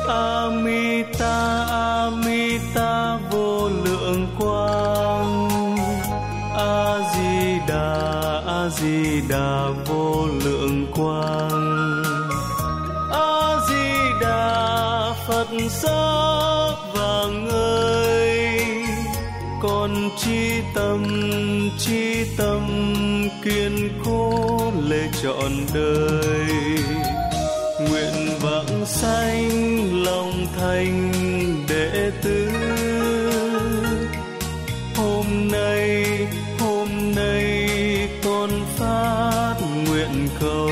Amita Amita vô lượng quang, A Di Đà vô lượng quang, A Di Đà Phật sắc vàng ơi, con chí tâm kiên cố lễ trọn đời, nguyện vãng sanh lòng thành đệ tử. Hôm nay con phát nguyện cầu,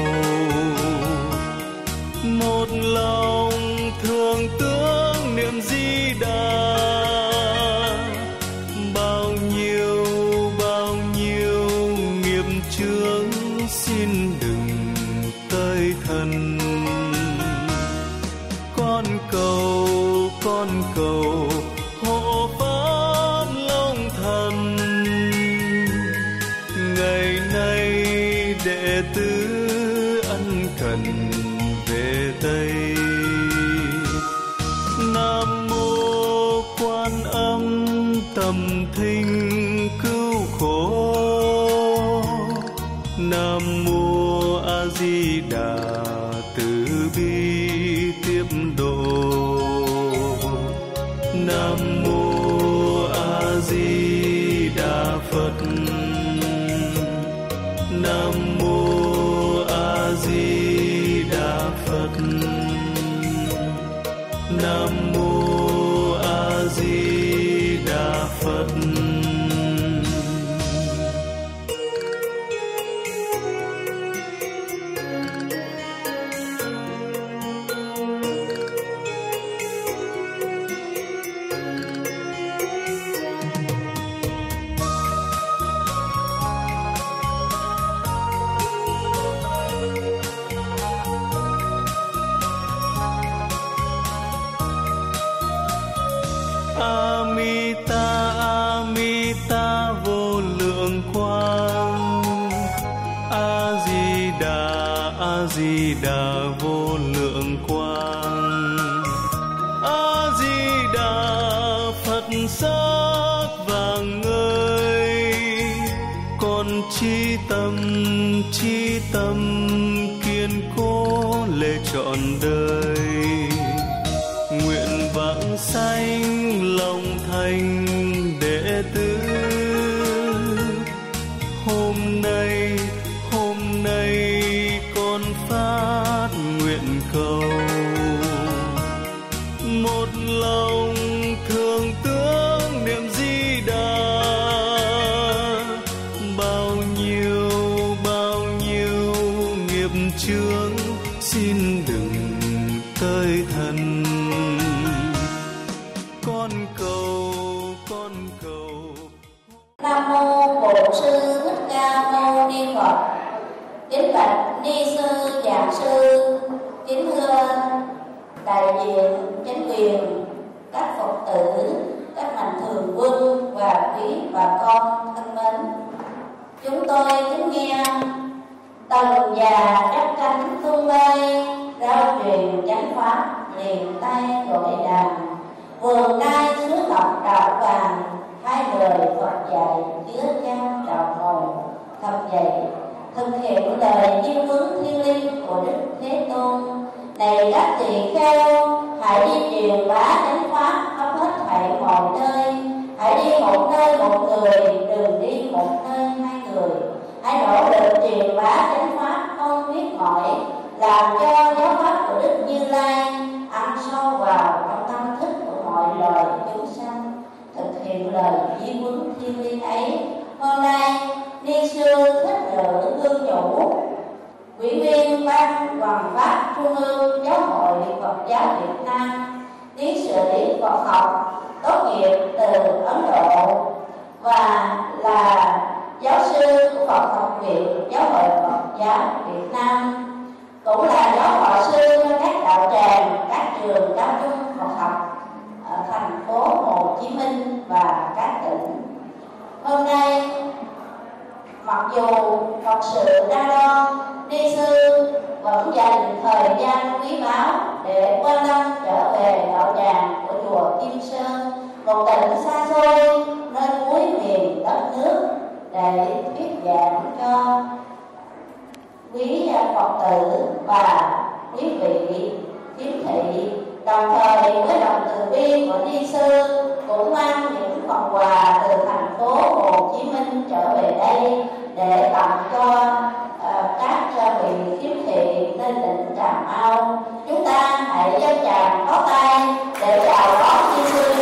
một lòng thường tưởng niệm Di Đà, bao nhiêu nghiệp chướng xin đừng tới thân. Con cầu hộ pháp long thần, ngày nay đệ tử ân cần về Tây. Nam mô Quan Âm tâm thinh cứu khổ, Nam mô A Di Đà từ bi tiếp độ, Nam mô A Di Đà Phật, Nam mô A Di Đà Phật, Nam mô A Di Đà Phật. Amita Amita vô lượng quang, A Di Đà vô lượng quang, A Di Đà Phật sắc vàng ơi, con chí tâm kiên cố lễ trọn đời, nguyện vãng sanh lòng thành đệ tử. Hôm nay con phát nguyện cầu, một lòng thường tưởng niệm Di Đà, bao nhiêu nghiệp chướng xin đừng tới thân. Con cầu Nam mô Bổn Sư Thích Ca Mâu Ni Phật. Kính bạch ni sư giảng sư, kính thưa đại diện chính quyền, các Phật tử, các mạnh thường quân và quý bà con thân mến. Chúng tôi kính nghe tầng già đắp cánh tung bay, rao truyền chánh pháp liền tay gọi đàn, vườn đai suối ngọc đạo vàng, hai lời Phật dạy chứa chan trào hồn thật dậy, thực hiện lời chiêm hướng thiêng liêng của Đức Thế Tôn. Này các tỳ kheo, hãy đi truyền bá chánh pháp khắp hết thảy mọi nơi. Hãy đi một nơi một người, đừng đi một nơi hai người. Hãy nỗ lực truyền bá chánh pháp không biết mỏi, làm cho giáo pháp của Đức Như Lai ăn sâu vào trong tâm thức của mọi loài chúng sanh. Thực hiện lời di huấn thiêng liêng ấy, hôm nay ni sư Thích Nữ Cương Chủ, ủy viên ban Hoàng pháp Trung ương Giáo hội Phật giáo Việt Nam, tiến sĩ Phật học tốt nghiệp từ Ấn Độ và là giáo sư của Phật học viện Giáo hội Phật giáo Việt Nam, cũng là giáo hội sư cho các đạo tràng, các trường cao trung Phật học ở thành phố Hồ Chí Minh và các tỉnh. Hôm nay mặc dù Phật sự đa đoan, ni sư vẫn dành thời gian quý báu để quan tâm trở về đạo tràng của chùa Kim Sơn, một tỉnh xa xôi nơi cuối miền đất nước, để thuyết giảng cho quý Phật tử và quý vị khiếm thị. Đồng thời với lòng từ bi của ni sư cũng mang những phần quà từ thành phố Hồ Chí Minh trở về đây để tặng cho các vị khiếm thị lên tỉnh Cà Mau. Chúng ta hãy dâng tràng pháo tay để chào đón ni sư.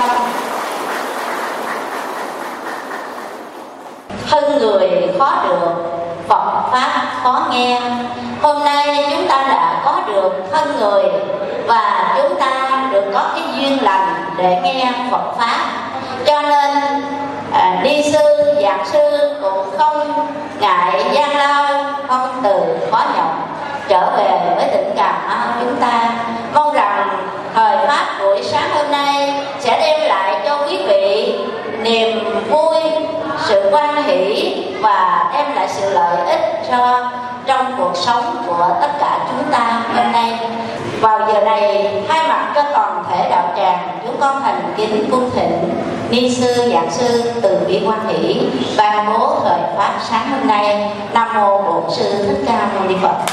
Thân người khó được, Phật pháp khó nghe. Hôm nay chúng ta đã có được thân người và chúng ta được có cái duyên lành để nghe Phật pháp, cho nên ni sư, giảng sư cũng không ngại gian lao, không từ khó nhọc trở về với tỉnh Cà Mau chúng ta. Mong rằng thời pháp buổi sáng hôm nay sẽ đem lại cho quý vị niềm vui, sự hoan hỷ và đem lại sự lợi ích trong cuộc sống của tất cả chúng ta hôm nay. Vào giờ này, thay mặt cho toàn thể đạo tràng, chúng con thành kính cung thỉnh ni sư, giảng sư từ bi hoan hỷ ban bố thời pháp sáng hôm nay. Nam mô Bổn Sư Thích Ca Mâu Ni Phật.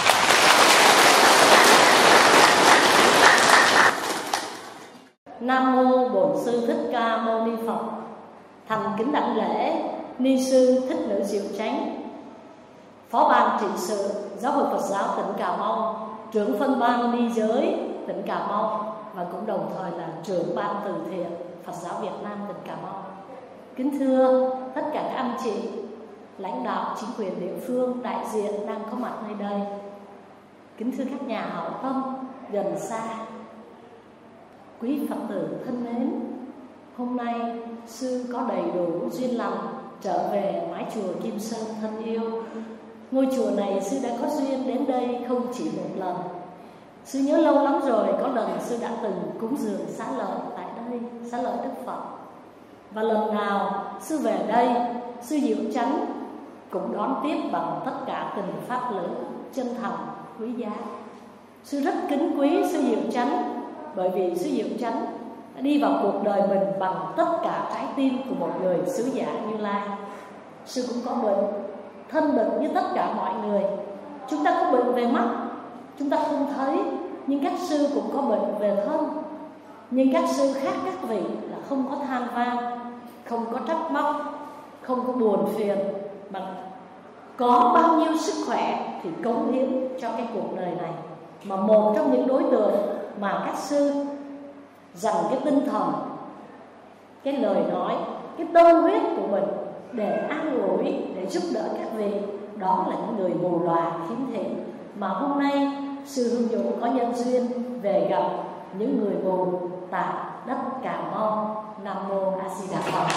Nam mô Bổn Sư Thích Ca Mâu Ni Phật. Thành kính đảnh lễ ni sư Thích Nữ Diệu Chánh, Phó ban trị sự Giáo hội Phật giáo tỉnh Cà Mau, trưởng phân ban ni giới tỉnh Cà Mau và cũng đồng thời là trưởng ban từ thiện Phật giáo Việt Nam tỉnh Cà Mau. Kính thưa tất cả các anh chị, lãnh đạo chính quyền địa phương, đại diện đang có mặt nơi đây. Kính thưa các nhà hảo tâm gần xa, quý Phật tử thân mến, hôm nay sư có đầy đủ duyên lành trở về mái chùa Kim Sơn thân yêu. Ngôi chùa này sư đã có duyên đến đây không chỉ một lần. Sư nhớ lâu lắm rồi, có lần sư đã từng cúng dường xá lợi tại đây, xá lợi Đức Phật. Và lần nào sư về đây, sư Diệu Chánh cũng đón tiếp bằng tất cả tình pháp lữ chân thành quý giá. Sư rất kính quý sư Diệu Chánh, bởi vì sư Diệu Chánh đã đi vào cuộc đời mình bằng tất cả trái tim của một người sứ giả Như Lai. Sư cũng có bệnh, thân bệnh như tất cả mọi người. Chúng ta có bệnh về mắt, chúng ta không thấy, nhưng các sư cũng có bệnh về thân. Nhưng các sư khác các vị là không có than van, không có trách móc, không có buồn phiền, mà có bao nhiêu sức khỏe thì cống hiến cho cái cuộc đời này. Mà một trong những đối tượng mà các sư dành cái tinh thần, cái lời nói, cái tâm huyết của mình để an ủi, để giúp đỡ các vị, đó là những người mù lòa khiếm thị. Mà hôm nay sư Hương Dũng có nhân duyên về gặp những người mù tại đất Cà Mau. Nam mô A Di Đà Phật.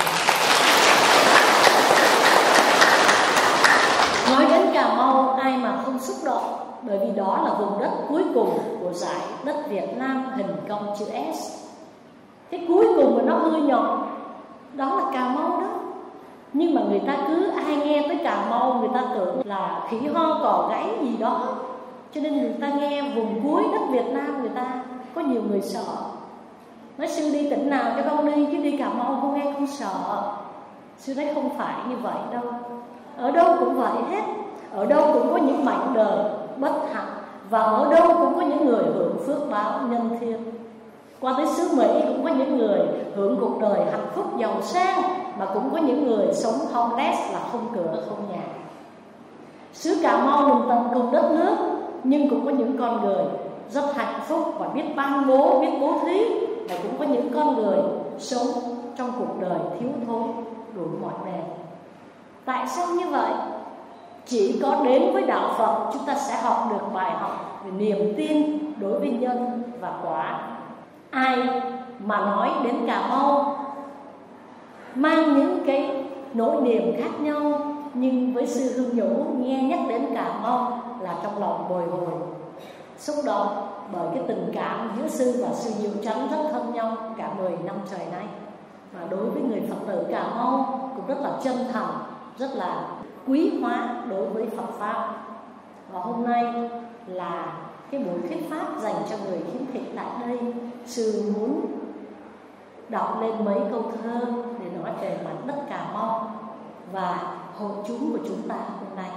Nói đến Cà Mau, ai mà không xúc động, bởi vì đó là vùng đất cuối cùng của dải đất Việt Nam hình cong chữ S. Cái cuối cùng mà nó hơi nhọn, đó là Cà Mau đó. Nhưng mà người ta cứ ai nghe tới Cà Mau, người ta tưởng là khỉ ho cò gáy gì đó, cho nên người ta nghe vùng cuối đất Việt Nam, người ta có nhiều người sợ. Nói sư đi tỉnh nào cho con đi, chứ đi Cà Mau con nghe không sợ. Sư thấy không phải như vậy đâu. Ở đâu cũng vậy hết. Ở đâu cũng có những mảnh đời bất hạnh, và ở đâu cũng có những người hưởng phước báo nhân thiên. Qua tới xứ Mỹ cũng có những người hưởng cuộc đời hạnh phúc giàu sang, mà cũng có những người sống homeless, là không cửa không nhà. Xứ Cà Mau mình tận cùng đất nước, nhưng cũng có những con người rất hạnh phúc và biết ban bố, biết bố thí. Và cũng có những con người sống trong cuộc đời thiếu thốn đủ mọi bề. Tại sao như vậy? Chỉ có đến với đạo Phật chúng ta sẽ học được bài học về niềm tin đối với nhân và quả. Ai mà nói đến Cà Mau mang những cái nỗi niềm khác nhau, nhưng với sư Hương Nhũ nghe nhắc đến Cà Mau là trong lòng bồi hồi xúc động, bởi cái tình cảm giữa sư và sư Diệu Chánh rất thân nhau cả 10 năm trời nay. Và đối với người Phật tử Cà Mau cũng rất là chân thành, rất là quý hóa đối với Phật pháp. Và hôm nay là cái buổi thuyết pháp dành cho người khiếm thị tại đây. Sư muốn đọc lên mấy câu thơ để nói về mảnh đất Cà Mau và hội chúng của chúng ta hôm nay.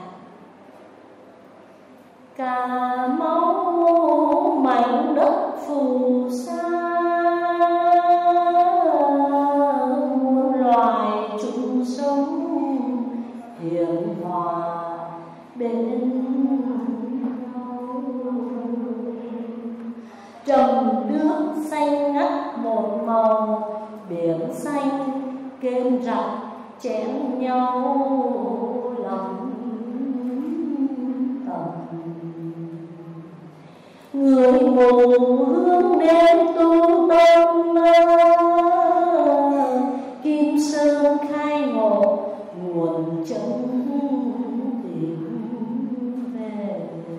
Cà Mau mảnh đất phù sa, muôn loài chung sống hiền hòa bên nhau. Trầm nước xanh ngắt một màu, biển xanh kênh rạch chén nhau lòng tầm. Người mù hướng đến tu tâm, Kim Sơn khai ngộ nguồn chân tìm về.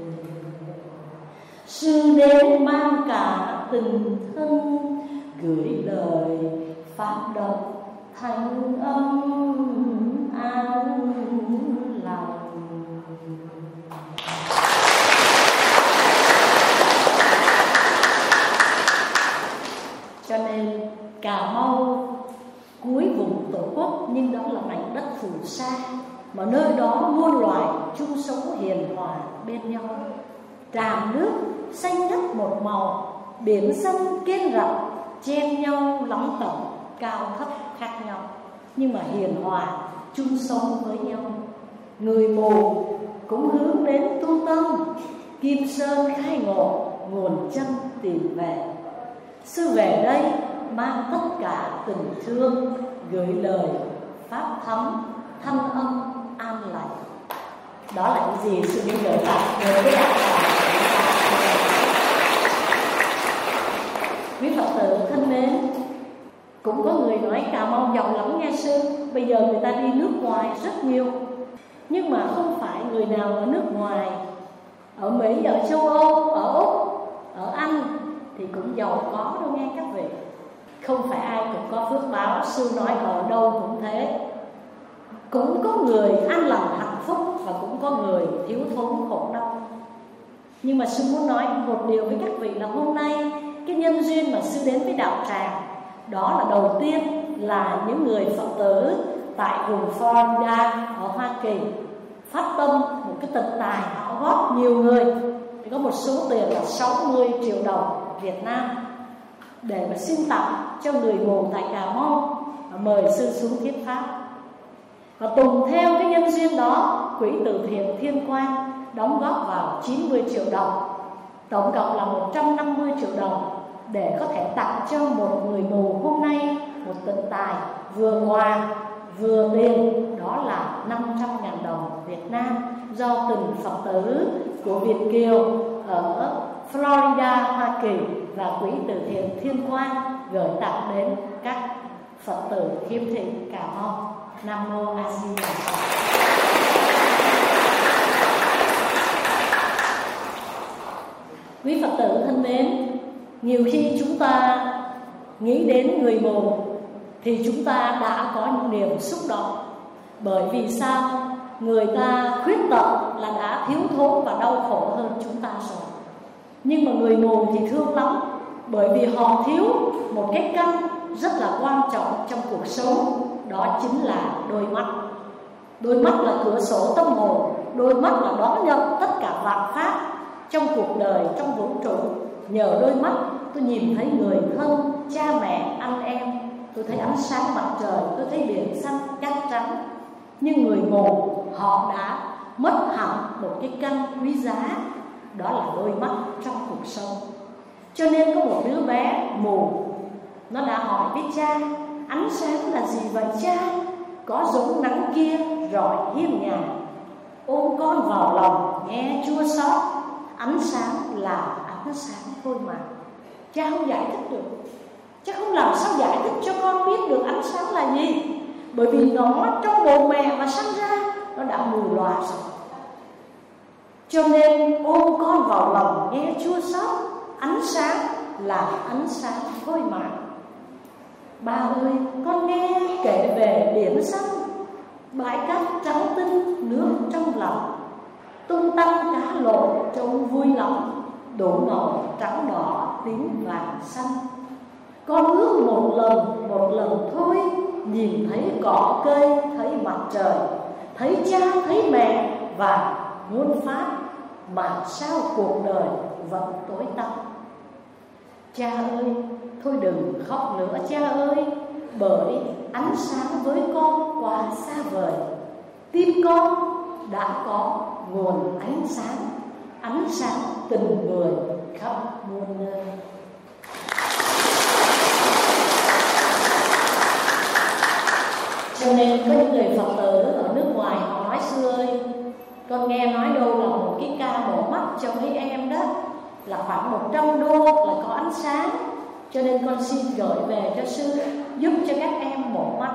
Sư đến mang cả tình thân, gửi lời pháp động thanh âm an lành. Cho nên Cà Mau cuối vùng Tổ quốc, nhưng đó là mảnh đất phù sa, mà nơi đó muôn loài chung sống hiền hòa bên nhau. Tràm nước xanh ngắt một màu, biển xanh kênh rạch chen nhau lóng tẩm, cao thấp khác nhau, nhưng mà hiền hòa chung sống với nhau. Người mù cũng hướng đến tu tâm, Kim Sơn khai ngộ nguồn chân tìm về. Sư về đây mang tất cả tình thương, gửi lời pháp thấm thanh âm an lành. Đó là cái gì sư muốn gửi lại với cái đạo tràng. Quý Phật tử thân mến, cũng có người nói Cà Mau giàu lắm nghe sư. Bây giờ người ta đi nước ngoài rất nhiều, nhưng mà không phải người nào ở nước ngoài, ở Mỹ, ở châu Âu, ở Úc, ở Anh thì cũng giàu có đâu nghe các vị. Không phải ai cũng có phước báo. Sư nói ở đâu cũng thế. Cũng có người an lành hạnh phúc, và cũng có người thiếu thốn khổ đau. Nhưng mà sư muốn nói một điều với các vị là hôm nay cái nhân duyên mà sư đến với đạo tràng, đó là đầu tiên là những người Phật tử tại vùng Florida ở Hoa Kỳ phát tâm một cái tịch tài, họ góp nhiều người thì có một số tiền là 60 triệu đồng Việt Nam để mà xin tặng cho người mù tại Cà Mau, và mời sư xuống thuyết pháp. Và tùng theo cái nhân duyên đó, quỹ từ thiện Thiên Quang đóng góp vào 90 triệu đồng, tổng cộng là 150 triệu đồng để có thể tặng cho một người mù hôm nay một tịnh tài vừa quà vừa tiền, đó là 500.000 đồng Việt Nam do từng Phật tử của Việt kiều ở Florida, Hoa Kỳ và quỹ từ thiện Thiên Quang gửi tặng đến các Phật tử khiếm thị Cà Mau. Nam mô A Di Đà Phật. Quý Phật tử thân mến, nhiều khi chúng ta nghĩ đến người mù thì chúng ta đã có những niềm xúc động. Bởi vì sao? Người ta khuyết tật là đã thiếu thốn và đau khổ hơn chúng ta rồi. Nhưng mà người mù thì thương lắm, bởi vì họ thiếu một cái căn rất là quan trọng trong cuộc sống, đó chính là đôi mắt. Đôi mắt là cửa sổ tâm hồn, đôi mắt là đón nhận tất cả vạn pháp trong cuộc đời, trong vũ trụ. Nhờ đôi mắt tôi nhìn thấy người thân, cha mẹ, anh em, tôi thấy ánh sáng mặt trời, tôi thấy biển xanh cát trắng. Nhưng người mù họ đã mất hẳn một cái căn quý giá, đó là đôi mắt trong cuộc sống. Cho nên có một đứa bé mù, nó đã hỏi với cha: ánh sáng là gì vậy cha? Có giống nắng kia rọi hiên nhà, ôm con vào lòng nghe chua xót. Ánh sáng là ánh sáng thôi mà. Cha không giải thích được, cha không làm sao giải thích cho con biết được ánh sáng là gì. Bởi vì nó trong bụng mẹ mà sinh ra, nó đã mù lòa rồi. Cho nên ôm con vào lòng nghe chua xót. Ánh sáng là ánh sáng thôi mà. Ba ơi, con nghe kể về biển xanh, bãi cát trắng tinh nước trong lòng, tung tăng cá lộ trông vui lắm, đủ màu trắng đỏ tím vàng xanh. Con ước một lần thôi, nhìn thấy cỏ cây, thấy mặt trời, thấy cha thấy mẹ và muôn pháp, mà sao cuộc đời vẫn tối tăm. Cha ơi, thôi đừng khóc nữa cha ơi, bởi ánh sáng với con quá xa vời. Tim con đã có nguồn ánh sáng tình người khắp muôn nơi. Cho nên có những người Phật tử ở nước ngoài họ nói: sư ơi, con nghe nói đâu là một cái ca mổ mắt cho mấy em đó là khoảng 100 đô là có ánh sáng, cho nên con xin gửi về cho sư giúp cho các em mổ mắt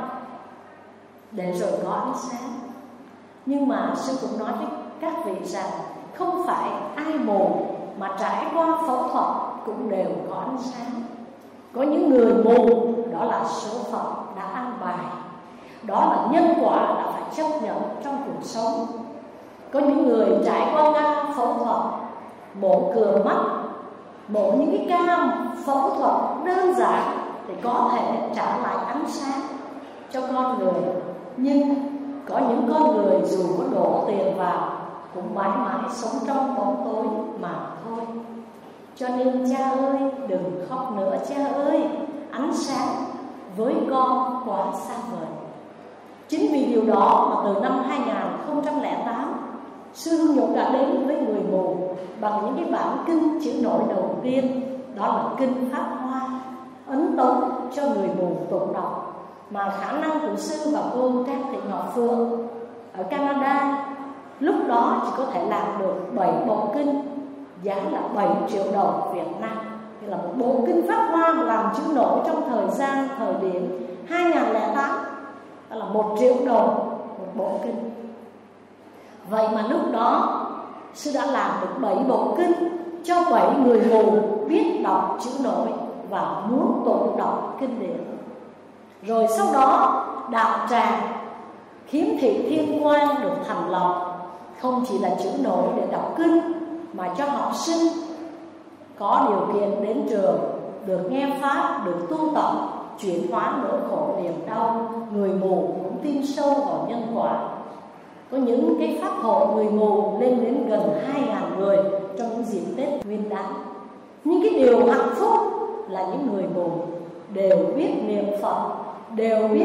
để rồi có ánh sáng. Nhưng mà sư cũng nói với các vị rằng không phải ai mù mà trải qua phẫu thuật cũng đều có ánh sáng. Có những người mù, đó là số phận đã an bài, đó là nhân quả đã phải chấp nhận trong cuộc sống. Có những người trải qua ca phẫu thuật, mổ cườm mắt, mổ những cái ca phẫu thuật đơn giản thì có thể trả lại ánh sáng cho con người. Nhưng có những con người dù có đổ tiền vào cũng mãi mãi sống trong bóng tối mà thôi. Cho nên cha ơi, đừng khóc nữa cha ơi, ánh sáng với con quá xa vời. Chính vì điều đó mà từ năm 2008, sư Hương Nhung đã đến với người mù bằng những cái bản kinh chữ nổi đầu tiên, đó là kinh Pháp Hoa, ấn tống cho người mù tụng đọc. Mà khả năng của sư và cô Trang Thị Ngọc Phương ở Canada lúc đó chỉ có thể làm được 7 bộ kinh, giá là 7 triệu đồng Việt Nam. Thì là một bộ kinh Pháp Hoa mà làm chữ nổi trong thời điểm 2008, đó là 1 triệu đồng một bộ kinh. Vậy mà lúc đó sư đã làm được 7 bộ kinh cho 7 người mù biết đọc chữ nổi và muốn tụng đọc kinh điển. Rồi sau đó đạo tràng Khiếm Thị Thiên Quang được thành lập, không chỉ là chữ nổi để đọc kinh mà cho học sinh có điều kiện đến trường, được nghe pháp, được tu tập, chuyển hóa nỗi khổ niềm đau. Người mù cũng tin sâu vào nhân quả. Có những cái pháp hội người mù lên đến gần 2.000 người trong những dịp Tết Nguyên Đán. Nhưng cái điều hạnh phúc là những người mù đều biết niệm Phật, đều biết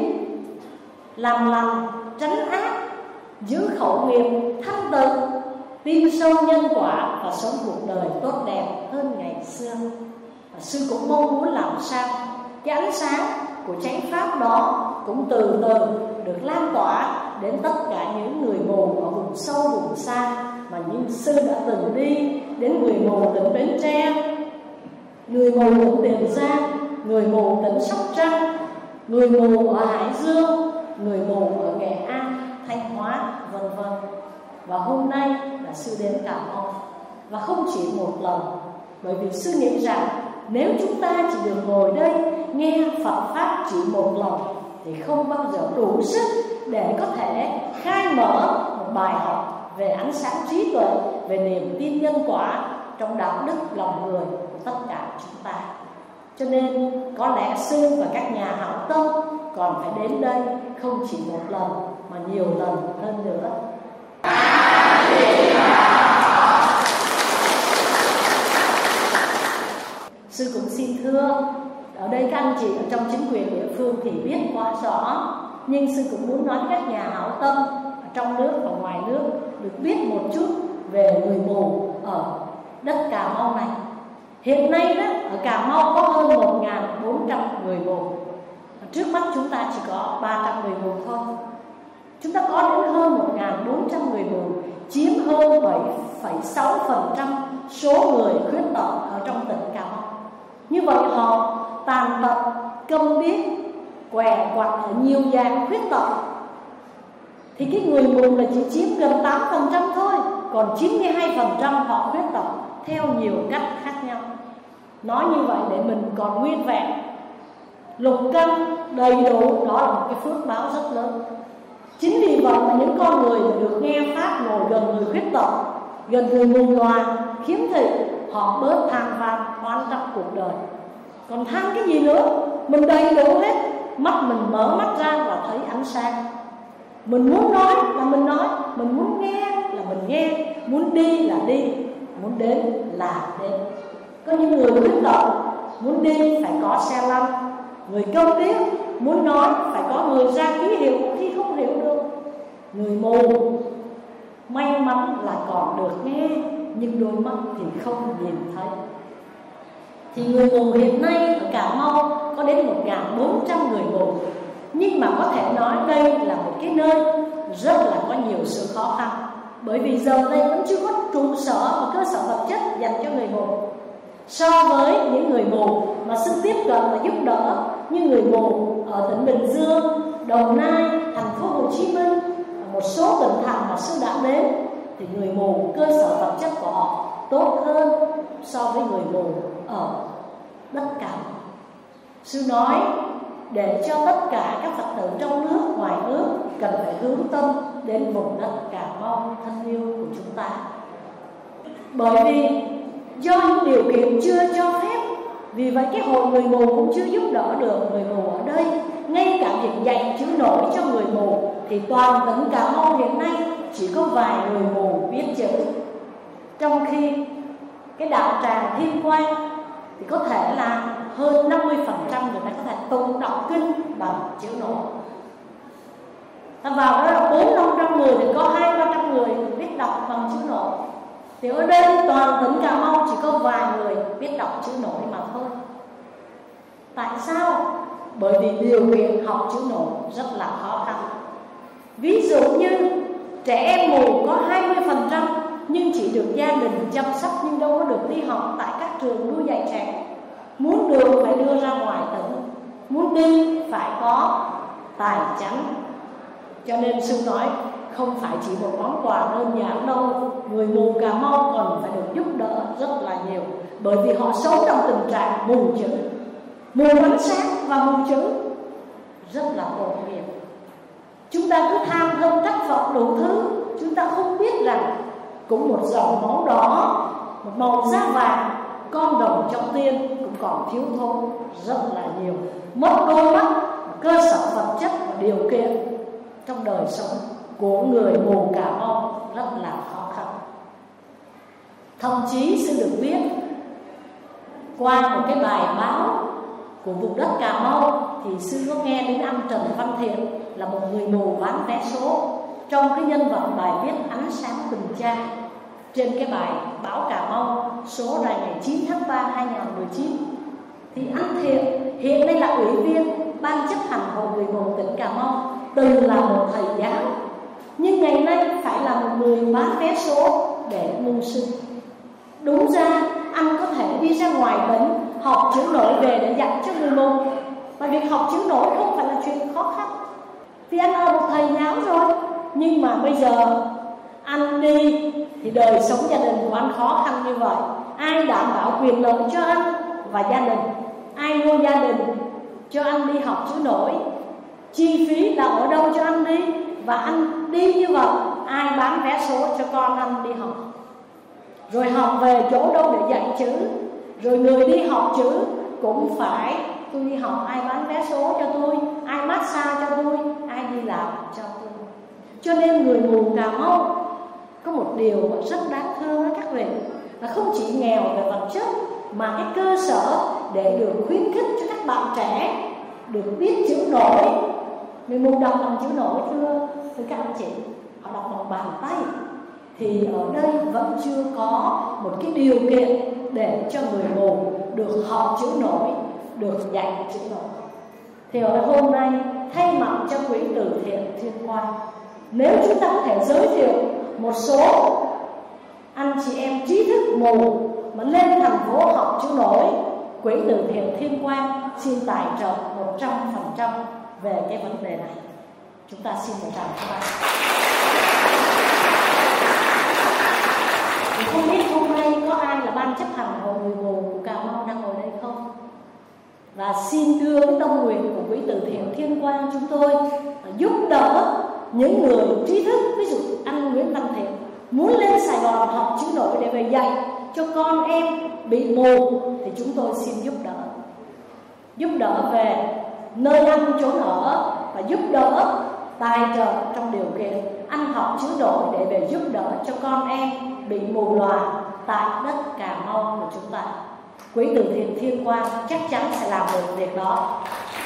làm lành tránh ác, giữ khẩu nghiệp thanh tịnh, tin sâu nhân quả và sống cuộc đời tốt đẹp hơn ngày xưa. Và sư cũng mong muốn làm sao cái ánh sáng của chánh pháp đó cũng từ từ được lan tỏa đến tất cả những người mù ở vùng sâu vùng xa mà những sư đã từng đi đến. Người mù tỉnh Bến Tre, người mù tỉnh Tiền Giang, người mù tỉnh Sóc Trăng, người mù ở Hải Dương, người mù ở Nghệ An, Thanh Hóa, vân vân. Và hôm nay là sư đến Cà Mau, và không chỉ một lần, bởi vì sư nghĩ rằng nếu chúng ta chỉ được ngồi đây nghe Phật pháp chỉ một lần thì không bao giờ đủ sức để có thể khai mở một bài học về ánh sáng trí tuệ, về niềm tin nhân quả trong đạo đức lòng người của tất cả chúng ta. Cho nên có lẽ sư và các nhà hảo tâm còn phải đến đây không chỉ một lần mà nhiều lần hơn nữa. Sư cũng xin thưa, ở đây các anh chị ở trong chính quyền địa phương thì biết quá rõ, nhưng sư cũng muốn nói với các nhà hảo tâm ở trong nước và ngoài nước được biết một chút về người mù ở đất Cà Mau này. Hiện nay đó, ở Cà Mau có hơn 1.400 người mù. Trước mắt chúng ta chỉ có 300 người mù thôi. Chúng ta có đến hơn 1.400 người mù, chiếm hơn 7,6% số người khuyết tật ở trong tỉnh Cà Mau. Như vậy họ tàn tật, câm điếc, què quặt ở nhiều dạng khuyết tật. Thì cái người mù là chỉ chiếm gần 8% thôi, còn 92% họ khuyết tật theo nhiều cách khác nhau. Nói như vậy để mình còn nguyên vẹn, lục căn đầy đủ, đó là một cái phước báo rất lớn. Chính vì vậy mà những con người được nghe pháp ngồi gần người khuyết tật gần người mù loà, khiếm thị, họ bớt than van oán trách cuộc đời. Còn than cái gì nữa? Mình đầy đủ hết, mắt mình mở mắt ra và thấy ánh sáng. Mình muốn nói là mình nói, mình muốn nghe là mình nghe, muốn đi là đi, muốn đến là đến. Có những người khuyết tật, muốn đi phải có xe lăn. Người công điếc, muốn nói phải có người ra ký hiệu khi không hiểu được. Người mù may mắn là còn được nghe, nhưng đôi mắt thì không nhìn thấy. Thì người mù hiện nay ở Cà Mau có đến 1.400 người mù. Nhưng mà có thể nói đây là một cái nơi rất là có nhiều sự khó khăn. Bởi vì giờ đây vẫn chưa có trụ sở và cơ sở vật chất dành cho người mù. So với những người mù mà xin tiếp cận và giúp đỡ như người mù ở tỉnh Bình Dương, Đồng Nai, thành phố Hồ Chí Minh, một số tỉnh thành mà sư đã đến, thì người mù cơ sở vật chất của họ tốt hơn so với người mù ở đất Cà Mau. Sư nói để cho tất cả các Phật tử trong nước, ngoài nước cần phải hướng tâm đến vùng đất Cà Mau thân yêu của chúng ta. Bởi vì do những điều kiện chưa cho phép, vì vậy cái hội người mù cũng chưa giúp đỡ được người mù ở đây. Ngay cả việc dạy chữ nổi cho người mù thì toàn tỉnh Cà Mau hiện nay chỉ có vài người mù biết chữ. Trong khi cái đạo tràng Thiên Quang thì có thể là hơn 50% người ta có thể tụng đọc kinh bằng chữ nổi. Ta vào đó là 400-500 người thì có 200-300 người biết đọc bằng chữ nổi. Thì ở đây toàn tỉnh Cà Mau chỉ có vài người biết đọc chữ nổi mà thôi. Tại sao? Bởi vì điều kiện học chữ nổi rất là khó khăn. Ví dụ như trẻ em mù có 20% nhưng chỉ được gia đình chăm sóc, nhưng đâu có được đi học tại các trường nuôi dạy trẻ. Muốn được phải đưa ra ngoài tỉnh, muốn đi phải có tài chánh. Cho nên sư nói không phải chỉ một món quà đơn giản đâu. Người mù Cà Mau còn phải được giúp đỡ rất là nhiều. Bởi vì họ sống trong tình trạng mù chữ, mù ánh sáng và mù chữ, rất là tội nghiệp. Chúng ta cứ tham thơm trách Phật đủ thứ, chúng ta không biết rằng cũng một dòng máu đỏ, một màu da vàng, con đồng trong tiên cũng còn thiếu thốn rất là nhiều. Mất đôi mắt, cơ sở vật chất và điều kiện trong đời sống của người mù Cà Mau rất là khó khăn. Thậm chí sư được biết qua một cái bài báo của vùng đất Cà Mau thì sư có nghe đến anh Trần Văn Thiện là một người mù bán vé số. Trong cái nhân vật bài viết Ánh Sáng Tình Cha trên cái bài báo Cà Mau số ra ngày 9 tháng 3 2019, thì anh Thiện hiện nay là ủy viên ban chấp hành hội người mù tỉnh Cà Mau, từng là một thầy giáo, nhưng ngày nay phải là một người bán vé số để mưu sinh. Đúng ra anh có thể đi ra ngoài tỉnh học chữ nổi về để dạy cho người mù, và việc học chữ nổi không phải là chuyện khó khăn vì anh là một thầy giáo rồi. Nhưng mà bây giờ anh đi thì đời sống gia đình của anh khó khăn như vậy, ai đảm bảo quyền lợi cho anh và gia đình? Ai nuôi gia đình cho anh đi học chữ nổi? Chi phí là ở đâu cho anh đi? Và anh đi như vậy, ai bán vé số cho con anh đi học? Rồi học về chỗ đâu để dạy chữ? Rồi người đi học chữ cũng phải tôi đi học, ai bán vé số cho tôi, ai massage cho tôi, ai đi làm cho tôi. Cho nên người mù Cà Mau có một điều rất đáng thương đó các vị, là không chỉ nghèo về vật chất mà cái cơ sở để được khuyến khích cho các bạn trẻ được biết chữ nổi. Người mù đọc bằng chữ nổi thưa các anh chị, họ đọc bằng bàn tay, thì ở đây vẫn chưa có một cái điều kiện để cho người mù được học chữ nổi, được dạy chữ nổi. Thì ở hôm nay thay mặt cho quỹ từ thiện Thiên Quang, nếu chúng ta có thể giới thiệu một số anh chị em trí thức mù mà lên thành phố học chữ nổi, quỹ từ thiện Thiên Quang xin tài trợ 100% về cái vấn đề này. Chúng ta xin một tràng các bạn. Không biết hôm nay có ai là ban chấp hành hội người mù của Cà Mau đang ngồi đây không? Và xin đưa cái tâm nguyện của quỹ từ thiện Thiên Quang chúng tôi giúp đỡ những người trí thức, ví dụ anh Nguyễn Văn Thiện muốn lên Sài Gòn học chữ nổi để về dạy cho con em bị mù thì chúng tôi xin giúp đỡ về nơi ăn chốn ở và giúp đỡ tài trợ trong điều kiện ăn học chữ nổi để về giúp đỡ cho con em bị mù lòa tại đất Cà Mau của chúng ta. Quỹ từ thiện Thiên Quang chắc chắn sẽ làm được việc đó.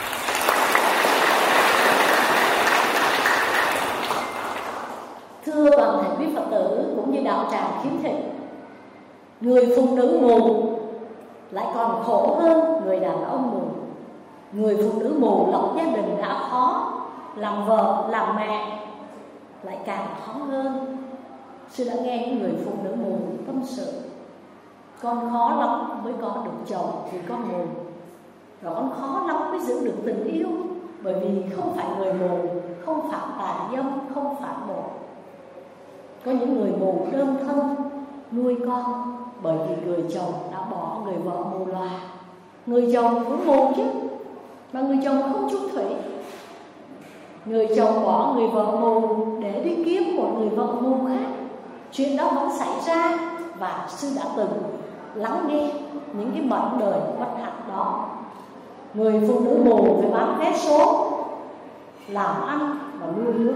Thưa toàn thể quý Phật tử cũng như đạo tràng Khiếm Thị, người phụ nữ mù lại còn khổ hơn người đàn ông mù. Người phụ nữ mù lập gia đình đã khó, làm vợ, làm mẹ lại càng khó hơn. Sư đã nghe những người phụ nữ mù tâm sự: con khó lắm mới có được chồng vì con mù, và con khó lắm mới giữ được tình yêu, bởi vì không phải người mù, không phạm tà dâm, không phạm bội. Có những người mù đơn thân nuôi con bởi vì người chồng đã bỏ người vợ mù lòa. Người chồng cũng mù chứ, mà người chồng không chung thủy. Người chồng bỏ người vợ mù để đi kiếm một người vợ mù khác. Chuyện đó vẫn xảy ra, và sư đã từng lắng nghe những cái mệnh đời bất hạnh đó. Người phụ nữ mù phải bán vé số, làm ăn và nuôi đứa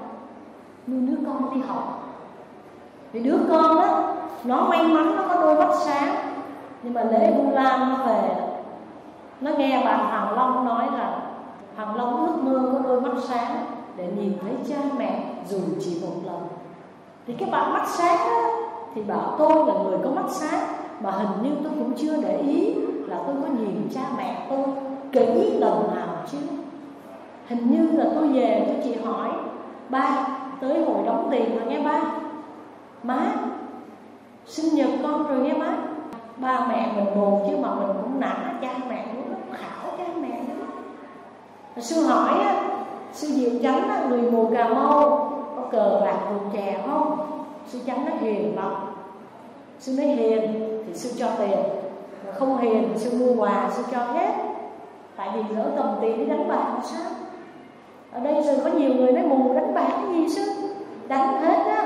con đi học. Vì đứa con đó, nó may mắn nó có đôi mắt sáng, nhưng mà lễ Vu Lan nó về, nó nghe bà Hoàng Long nói là Hoàng Long ước mơ có đôi mắt sáng để nhìn thấy cha mẹ dù chỉ một lần. Thì cái bạn mắt sáng đó, thì bảo tôi là người có mắt sáng, mà hình như tôi cũng chưa để ý là tôi có nhìn cha mẹ tôi kỹ lần nào chứ. Hình như là tôi về tôi chỉ hỏi: ba, tới hồi đóng tiền rồi nghe ba. Má, sinh nhật con rồi nghe má. Ba mẹ mình mù chứ mà mình cũng nã cha mẹ nữa, khảo cha mẹ nữa. Sư hỏi á, sư Diệu Chánh á, người mù Cà Mau có cờ bạc rượu chè không? Sư Chánh nó hiền lắm. Sư nói hiền thì sư cho tiền, mà không hiền thì sư mua quà sư cho hết. Tại vì lỡ cầm tiền đi đánh bạc làm sao? Ở đây giờ có nhiều người nói mù đánh bạc cái gì sư? Đánh hết á.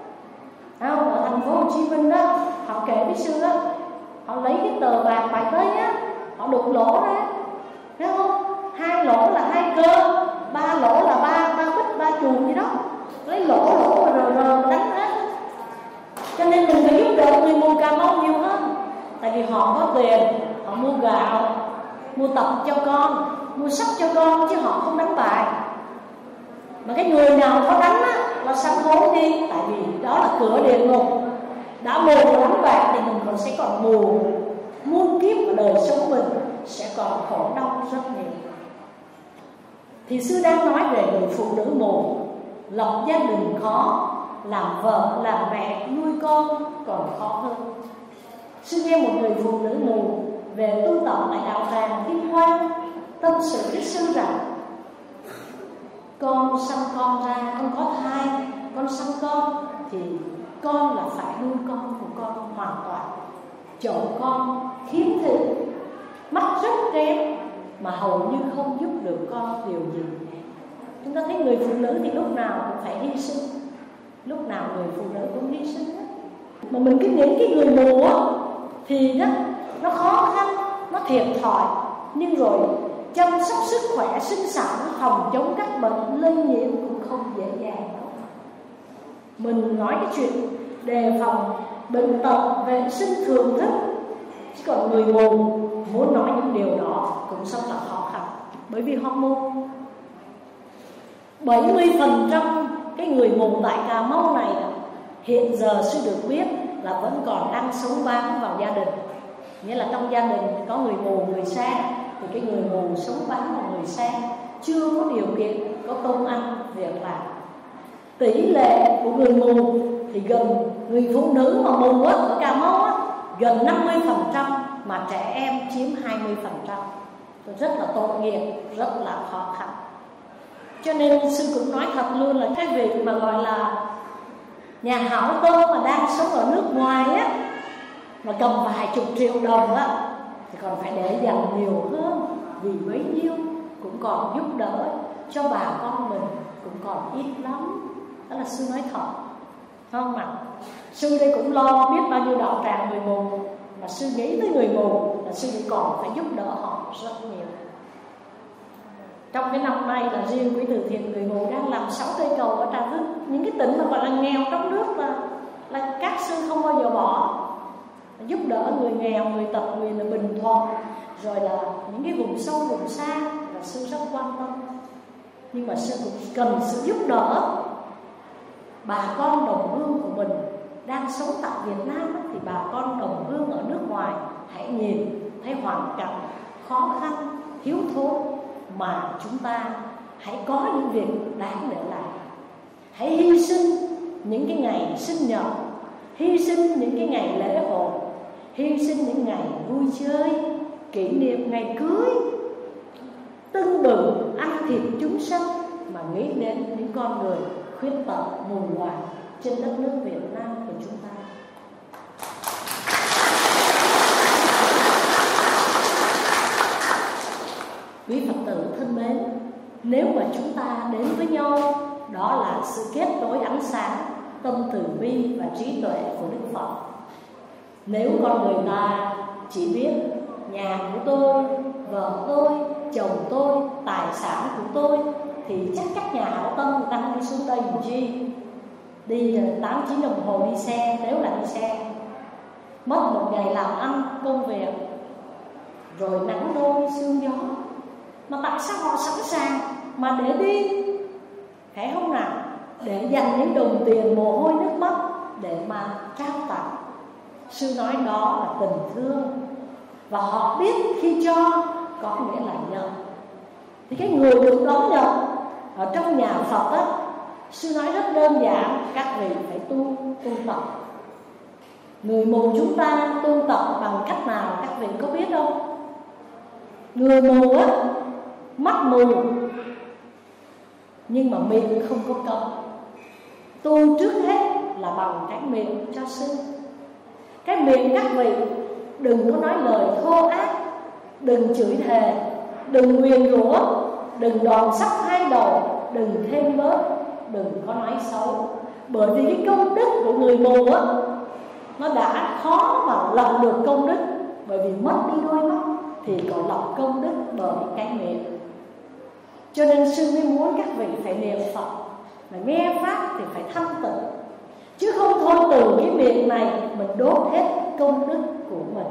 Ở thành phố Hồ Chí Minh đó, họ kể với sư đó, họ lấy cái tờ bạc bài tới á, họ đục lỗ ra, thấy không? 2 lỗ là 2 cơ, 3 lỗ là 3 bích 3 chuồng gì đó, lấy lỗ rờ đánh hết. Cho nên mình phải giúp đỡ người mù Cà Mau nhiều hơn. Tại vì họ có tiền, họ mua gạo, mua tập cho con, mua sách cho con, chứ họ không đánh bài. Mà cái người nào có đánh á là sám hối đi, tại vì đó là cửa địa ngục. Đã mù và đánh bạc thì mình còn sẽ còn mù, muôn kiếp của đời sống mình sẽ còn khổ đau rất nhiều. Thì sư đang nói về người phụ nữ mù, lập gia đình khó, làm vợ, làm mẹ, nuôi con còn khó hơn. Sư nghe một người phụ nữ mù về tu tập tại đạo tràng Thiên Quang tâm sự với sư rằng: con sanh con ra, con có thai, con sanh con thì con là phải nuôi con của con hoàn toàn. Chồng con khiếm thị, mắt rất kém, mà hầu như không giúp được con điều gì. Chúng ta thấy người phụ nữ thì lúc nào cũng phải hy sinh, lúc nào người phụ nữ cũng hy sinh hết. Mà mình cứ nghĩ cái người mù á thì nó khó khăn, nó thiệt thòi, nhưng rồi chăm sóc sức khỏe, sinh sản, phòng chống các bệnh lây nhiễm cũng không dễ dàng đâu. Mình nói cái chuyện đề phòng bệnh tật, vệ sinh thường thức, chứ còn người mù muốn nói những điều đó cũng rất là khó khăn, bởi vì họ mù. 70% cái người mù tại Cà Mau này hiện giờ sư được biết là vẫn còn đang sống bám vào gia đình. Nghĩa là trong gia đình có người mù, người sang, thì cái người mù sống bám vào người sang, chưa có điều kiện có công ăn việc làm. Tỷ lệ của người mù thì gần người phụ nữ mà mù ở Cà Mau gần 50%, mà trẻ em chiếm 20%. Rất là tội nghiệp, rất là khó khăn. Cho nên sư cũng nói thật luôn là cái việc mà gọi là nhà hảo tâm mà đang sống ở nước ngoài á, mà cầm vài chục triệu đồng á, thì còn phải để dành nhiều hơn, vì bấy nhiêu cũng còn giúp đỡ cho bà con mình cũng còn ít lắm. Đó là sư nói thật. không ạ? Sư đây cũng lo biết bao nhiêu đạo tràng người mù, mà sư nghĩ tới người mù là sư còn phải giúp đỡ họ rất nhiều. Trong cái năm nay là riêng quỹ từ thiện người mù đang làm 6 cây cầu ở Trà Vinh, những cái tỉnh mà gọi là nghèo trong nước là các sư không bao giờ bỏ, giúp đỡ người nghèo, người tật nguyền ở Bình Thuận, rồi là những cái vùng sâu vùng xa là sư rất quan tâm. Nhưng mà sư cũng cần sự giúp đỡ bà con đồng hương của mình đang sống tại Việt Nam. Thì bà con đồng hương ở nước ngoài hãy nhìn thấy hoàn cảnh khó khăn, thiếu thốn, mà chúng ta hãy có những việc đáng để làm. Hãy hy sinh những cái ngày sinh nhật, hy sinh những cái ngày lễ hội, hy sinh những ngày vui chơi, kỷ niệm ngày cưới, tưng bừng ăn thịt chúng sanh, mà nghĩ đến những con người khuyết tật mù loà trên đất nước Việt Nam của chúng ta. Quý Phật tử thân mến, nếu mà chúng ta đến với nhau, đó là sự kết nối ánh sáng, tâm từ bi và trí tuệ của Đức Phật. Nếu con người ta chỉ biết nhà của tôi, vợ tôi, chồng tôi, tài sản của tôi, thì chắc các nhà hảo tâm người ta không đi xuống đây làm chi. Đi 8-9 đồng hồ đi xe, nếu là đi xe, mất một ngày làm ăn công việc, rồi nắng nôi sương gió. Mà tại sao họ sẵn sàng mà để đi, phải không nào? Để dành những đồng tiền mồ hôi nước mắt để mà trao tặng. Sư nói đó là tình thương, và họ biết khi cho có nghĩa là nhận. Thì cái người được đón nhận ở trong nhà Phật á, sư nói rất đơn giản, các vị phải tu tập. Người mù chúng ta tu tập bằng cách nào các vị có biết không? Người mù á, mắt mù nhưng mà miệng không có câm. Tu trước hết là bằng cái miệng cho sư. Cái miệng các vị đừng có nói lời thô ác, đừng chửi thề, đừng nguyền rủa, đừng đòn sắt hai đầu, đừng thêm bớt, đừng có nói xấu. Bởi vì cái công đức của người mù á, nó đã khó mà lập được công đức. Bởi vì mất đi đôi mắt thì còn lập công đức bởi cái miệng. Cho nên sư mới muốn các vị phải niệm Phật, mà nghe pháp thì phải thanh tịnh, chứ không thôi từ cái miệng này mình đốt hết công đức của mình.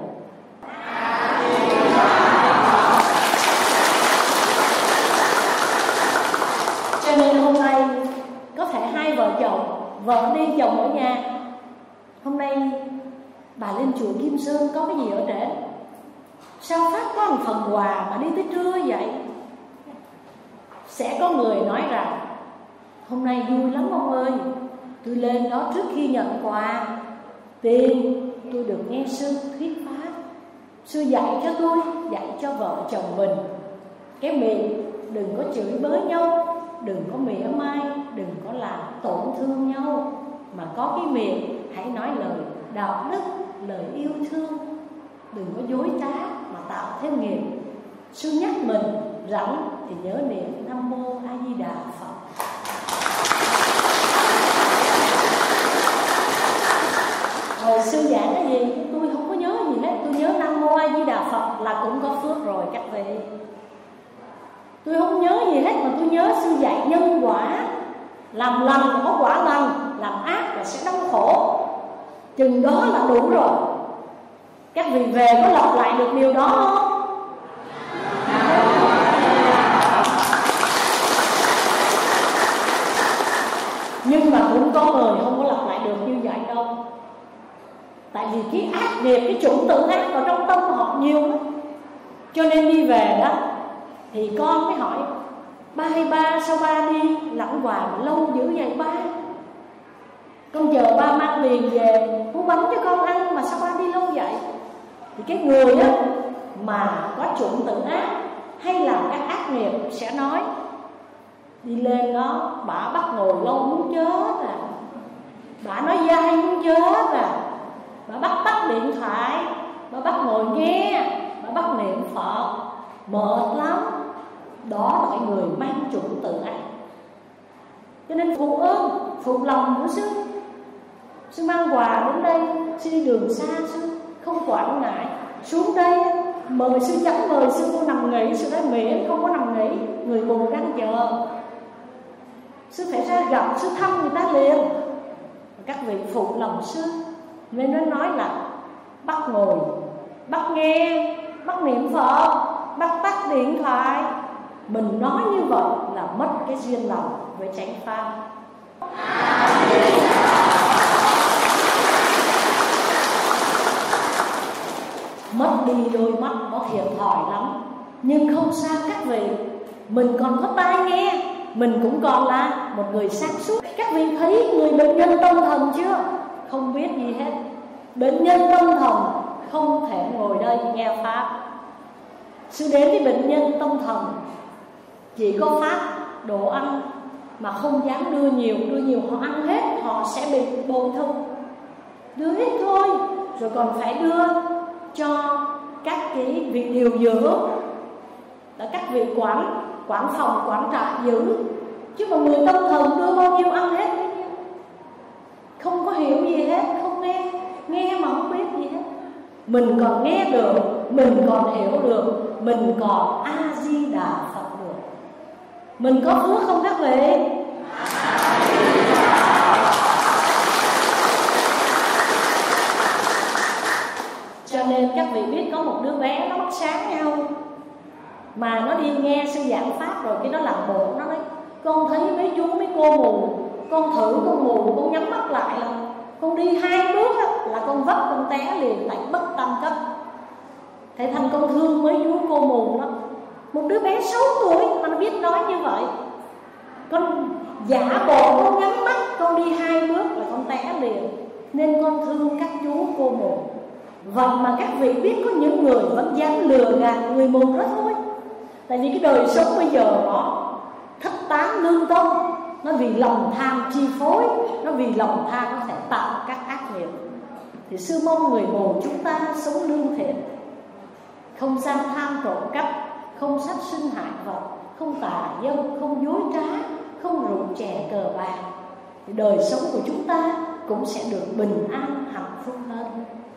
Cho nên hôm nay có thể hai vợ chồng, vợ đi chồng ở nhà. Hôm nay bà lên chùa Kim Sơn có cái gì ở trễ? Sao phát có một phần quà mà đi tới trưa vậy? Sẽ có người nói rằng hôm nay vui lắm ông ơi, tôi lên đó trước khi nhận quà tiền tôi được nghe sư thuyết pháp. Sư dạy cho tôi, dạy cho vợ chồng mình. Cái miệng đừng có chửi bới nhau, đừng có mỉa mai, đừng có làm tổn thương nhau, mà có cái miệng hãy nói lời đạo đức, lời yêu thương, đừng có dối trá mà tạo thêm nghiệp. Sư nhắc mình rảnh thì nhớ niệm Nam Mô A Di Đà Phật. Hồi sư giảng cái gì tôi không có nhớ gì hết, tôi nhớ Nam Mô A Di Đà Phật là cũng có phước rồi các vị. Tôi không nhớ gì hết mà tôi nhớ sư dạy nhân quả, làm lành có quả lành, làm ác là sẽ đau khổ. Chừng đó là đủ rồi. Các vị về có lặp lại được điều đó không? Nhưng mà cũng có người không có lặp lại được như vậy đâu. Tại vì cái ác nghiệp, cái chủng tử ác vào trong tâm họ nhiều lắm. Cho nên đi về đó thì con mới hỏi: ba sao ba đi lãnh quà mà lâu dữ vậy ba? Con chờ ba mang tiền về mua bánh cho con ăn mà sao ba đi lâu vậy? Thì cái người á mà có chủng tử ác hay là các ác nghiệp sẽ nói: đi lên đó bà bắt ngồi lâu muốn chết à, bà nói dai muốn chết à, bà bắt điện thoại, bà bắt ngồi nghe, bà bắt niệm Phật, mệt lắm. Đó là cái người mang chủng tử ác. Cho nên phụ ơn, phụ lòng của sư. sư mang quà đến đây, sư đi đường xa, sư không quản ngại xuống đây mời sư chẳng mời sư cô nằm nghỉ, sư nói miễn không có nằm nghỉ, người mù đang chờ. Sư phải ra gặp, sư thăm người ta liền. Các vị phụ lòng sư, nên nó nói là bắt ngồi, bắt nghe, bắt niệm Phật, bắt tắt điện thoại. Mình nói như vậy là mất cái duyên lòng với chánh pháp. Mất đi đôi mắt có thiệt thòi lắm, nhưng không sao các vị. Mình còn có tai nghe, mình cũng còn là một người sáng suốt. Các vị thấy người bệnh nhân tâm thần chưa? Không biết gì hết. Bệnh nhân tâm thần không thể ngồi đây nghe pháp. Sư đến với bệnh nhân tâm thần, chỉ có phát đồ ăn mà không dám đưa nhiều họ ăn hết, họ sẽ bị bồi thông. Đưa ít thôi, rồi còn phải đưa cho các cái vị điều dưỡng, là các vị quản phòng, quản trại giữ. Chứ mà người tâm thần đưa bao nhiêu ăn hết, không có hiểu gì hết, không nghe mà không biết gì hết. Mình còn nghe được, mình còn hiểu được, mình còn A-di-đà Phật được. Mình có phước không các vị? Cho nên các vị biết có một đứa bé nó mắt sáng nhau, mà nó đi nghe sư giảng pháp rồi cái nó làm bộ, nó nói con thấy mấy chú mấy cô mù, con thử con mù, con nhắm mắt lại là con đi 2 bước là con vấp con té liền, tại bất tâm cấp. Thế thành con thương mấy chú cô mù đó. Một đứa bé 6 tuổi mà nó biết nói như vậy. Con giả bộ con nhắm mắt, con đi 2 bước là con té liền, nên con thương các chú cô mù. Vậy mà các vị biết có những người vẫn dám lừa gạt người mù đó thôi. Tại vì cái đời sống bây giờ nó thất tán lương tâm, nó vì lòng tham chi phối, nó vì lòng tham có thể tạo các ác nghiệp. Thì sư mong người mù chúng ta sống lương thiện, không gian tham trộm cắp, không sát sinh hại vật, không tà dâm, không dối trá, không rượu chè cờ bạc, thì đời sống của chúng ta cũng sẽ được bình an hạnh phúc hơn.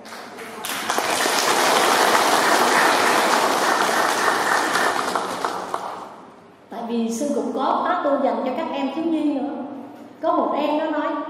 Tại vì sư cũng có khóa tu dành cho các em thiếu nhi nữa. Có một em nó nói: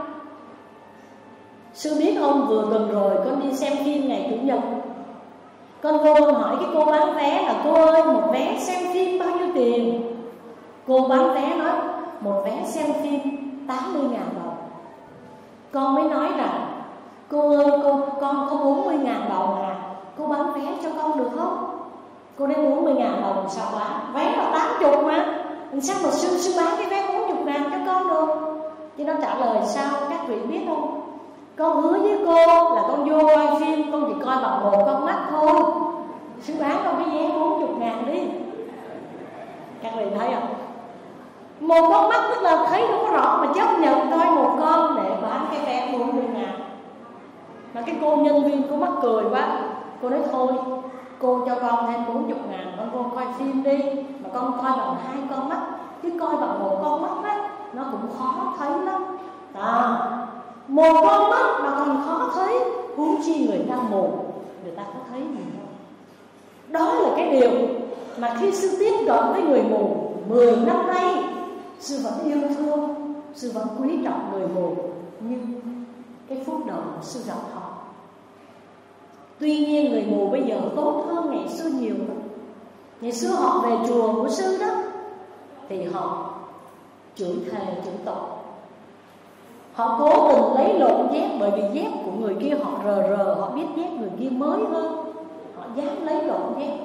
sư biết không, vừa tuần rồi con đi xem phim ngày Chủ nhật, con vô con hỏi cái cô bán vé là cô ơi, một vé xem phim bao nhiêu tiền? Cô bán vé nói một vé xem phim 80.000 đồng. Con mới nói rằng cô ơi, con có 40.000 đồng à, cô bán vé cho con được không? Cô nói 40.000 đồng sao bán? Vé là 80 mà, sao mà sư bán cái vé 40.000 cho con được? Chứ nó trả lời sao các vị biết không? Con hứa với cô là con vô coi phim, con chỉ coi bằng một con mắt thôi. Sư bán con cái vé 40.000 đi. Các vị thấy không? Một con mắt tức là thấy không có rõ, mà chấp nhận coi một con để bán cái vé 40.000. Mà cái cô nhân viên cô mắc cười quá, cô nói thôi cô cho con thêm 40.000, con coi phim đi, mà con coi bằng 2 con mắt, chứ coi bằng một con mắt á nó cũng khó thấy lắm. Một con mắt mà còn khó thấy, huống chi người ta mù, người ta có thấy gì không? Đó là cái điều mà khi sư tiếp cận với người mù 10 năm nay, sư vẫn yêu thương, sư vẫn quý trọng người mù như cái phút đầu sư gặp họ. Tuy nhiên người mù bây giờ tốt hơn ngày xưa nhiều lắm. Ngày xưa họ về chùa của sư đó thì họ chửi thề chửi tội, họ cố tình lấy lộn dép, bởi vì dép của người kia họ rờ, họ biết dép người kia mới hơn, họ dám lấy lộn dép.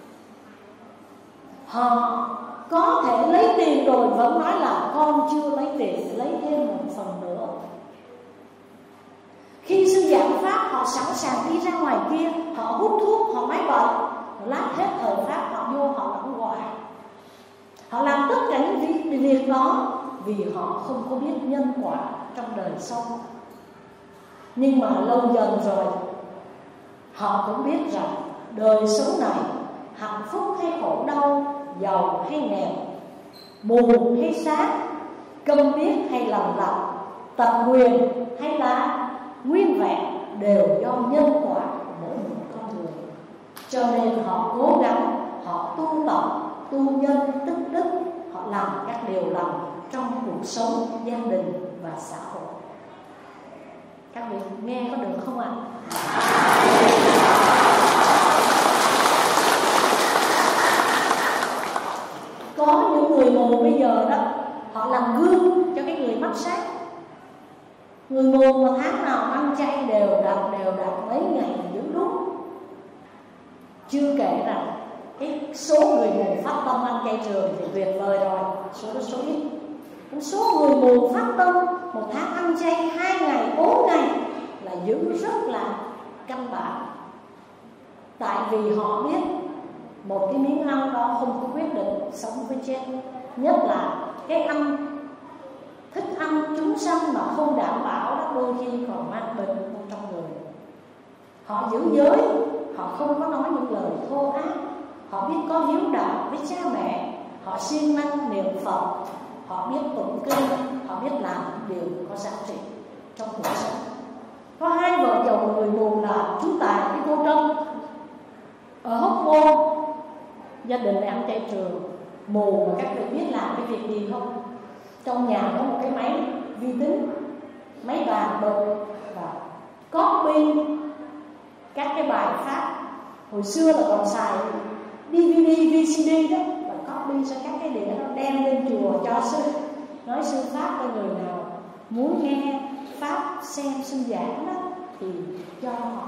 Họ có thể lấy tiền rồi vẫn nói là con chưa lấy tiền, lấy thêm một phần nữa. Khi sư giảng pháp họ sẵn sàng đi ra ngoài kia, họ hút thuốc, họ nói bậy, họ lát hết thời pháp họ vô họ lẫn hoài. Họ làm tất cả những việc đó vì họ không có biết nhân quả trong đời sau. Nhưng mà lâu dần rồi họ cũng biết rằng đời sống này hạnh phúc hay khổ đau, giàu hay nghèo, mù hay sáng, câm điếc hay lầm lặng, tật nguyền hay là nguyên vẹn đều do nhân quả của mỗi một con người. Cho nên họ cố gắng, họ tu tập, tu nhân tích đức, họ làm các điều lành trong cuộc sống gia đình và xã hội. Các vị nghe có được không ạ? Có những người mù bây giờ đó, họ làm gương cho cái người mắt sáng. Người mù mà tháng nào ăn chay đều đặn mấy ngày giữ đúng. Chưa kể rằng cái số người mù phát tâm ăn chay trường thì tuyệt vời rồi, số đó số ít. Số người mù phát tâm một tháng ăn chay 2 ngày, 4 ngày là giữ rất là căn bản. Tại vì họ biết một cái miếng ăn đó không có quyết định sống với chết. Nhất là cái ăn, thức ăn chúng sanh mà không đảm bảo đó, đôi khi còn mang bệnh trong người. Họ giữ giới, họ không có nói những lời thô ác, họ biết có hiếu đạo với cha mẹ, họ siêng năng niệm Phật, họ biết tụng kinh, họ biết làm điều có giá trị trong cuộc sống. Có 2 vợ chồng người mù là chú Tài với cô Trâm ở Hóc Môn. Gia đình ăn chay trường, mù mà các vị biết làm cái việc gì không? Trong nhà có một cái máy vi tính, máy bàn bự và copy các cái bài pháp. Hồi xưa là còn xài DVD, VCD đó, và copy ra các cái đĩa đó đem lên chùa cho sư. Nói sư pháp cho người nào muốn nghe pháp xem sư giảng đó thì cho họ.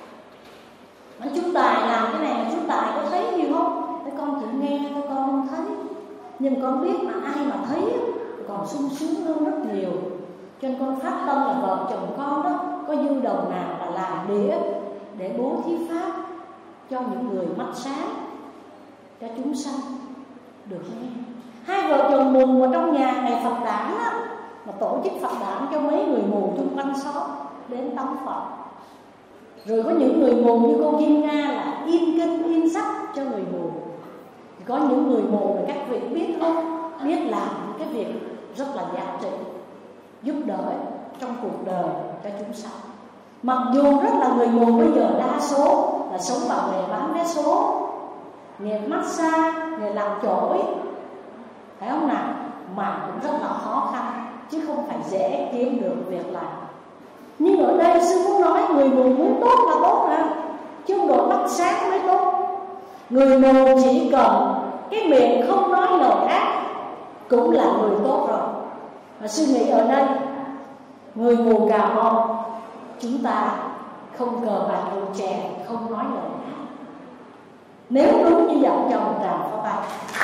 Mà chú Tài làm cái này, chú Tài có thấy gì không? Thế con chỉ nghe thôi, con không thấy. Nhưng con biết mà ai mà thấy còn sung sướng hơn rất nhiều. Cho nên con phát tâm là vợ chồng con đó có dư đồng nào là làm đĩa để bố thí pháp cho những người mắt sáng, cho chúng sanh được nghe. 2 vợ chồng mù mà trong nhà này Phật đản á, mà tổ chức Phật đản cho mấy người mù chung quanh xóm đến tắm Phật. Rồi có những người mù như cô Kim Nga là in kinh in sách cho người mù. Có những người mù là các vị biết không, biết làm những cái việc rất là giá trị, giúp đỡ trong cuộc đời cho chúng sanh. Mặc dù rất là người mù bây giờ đa số là sống bằng nghề bán vé số, nghề massage, nghề làm chổi, phải không nào? Mà cũng rất là khó khăn, chứ không phải dễ kiếm được việc làm. Nhưng ở đây sư muốn nói người mù muốn tốt là tốt mà, chứ không độ mắt sáng mới tốt. Người mù chỉ cần cái miệng không nói lời ác cũng là người tốt rồi. Mà sư nghĩ ở đây người mù Cà Mau chúng ta không cờ bạc rượu chè, không nói lời ác. Nếu đúng như vợ chồng Tràng Phó Tay.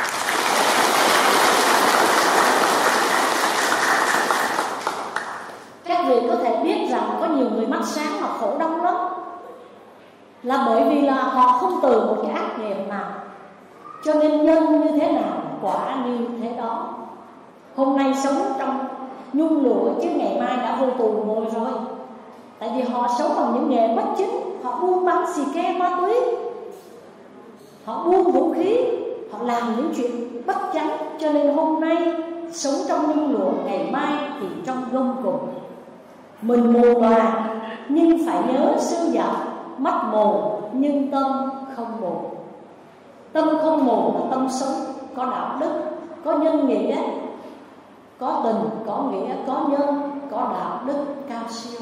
Các vị có thể biết rằng có nhiều người mắt sáng mà khổ đau lắm, là bởi vì là họ không từ một cái ác nghiệp nào, cho nên nhân như thế nào quả như thế đó. Hôm nay sống trong nhung lụa chứ ngày mai đã vô tù ngồi rồi. Tại vì họ sống bằng những nghề bất chính, họ buôn bán xì ke ma túy, họ buôn vũ khí, họ làm những chuyện bất chánh. Cho nên hôm nay sống trong nhung lụa, ngày mai thì trong gông cùm. Mình mù mà nhưng phải nhớ sư dặn, mắt mù nhưng tâm không mù. Tâm không mù là tâm sống có đạo đức, có nhân nghĩa, có tình, có nghĩa, có nhân, có đạo đức cao siêu.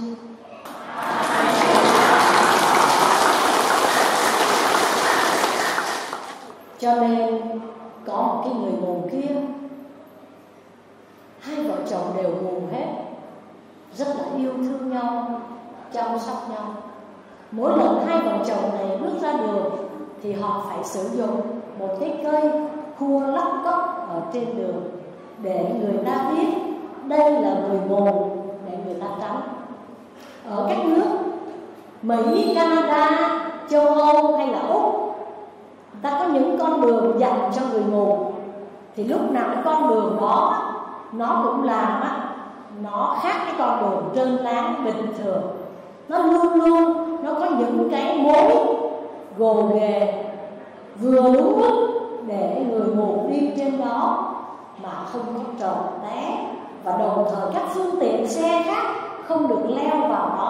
Cho nên có một cái người mù kia, 2 vợ chồng đều mù hết, rất là yêu thương nhau, chăm sóc nhau. Mỗi lần 2 vợ chồng này bước ra đường thì họ phải sử dụng một cái cây cua lắc cốc ở trên đường để người ta biết đây là người mù, để người ta tránh. Ở các nước Mỹ, Canada, châu Âu hay là Úc, người ta có những con đường dành cho người mù. Thì lúc nào cái con đường đó nó cũng làm nó khác cái con đường trơn láng bình thường. Nó luôn luôn nó có những cái mối gồ ghề vừa đúng mức để người mù đi trên đó mà không có trợn té. Và đồng thời các phương tiện xe khác không được leo vào đó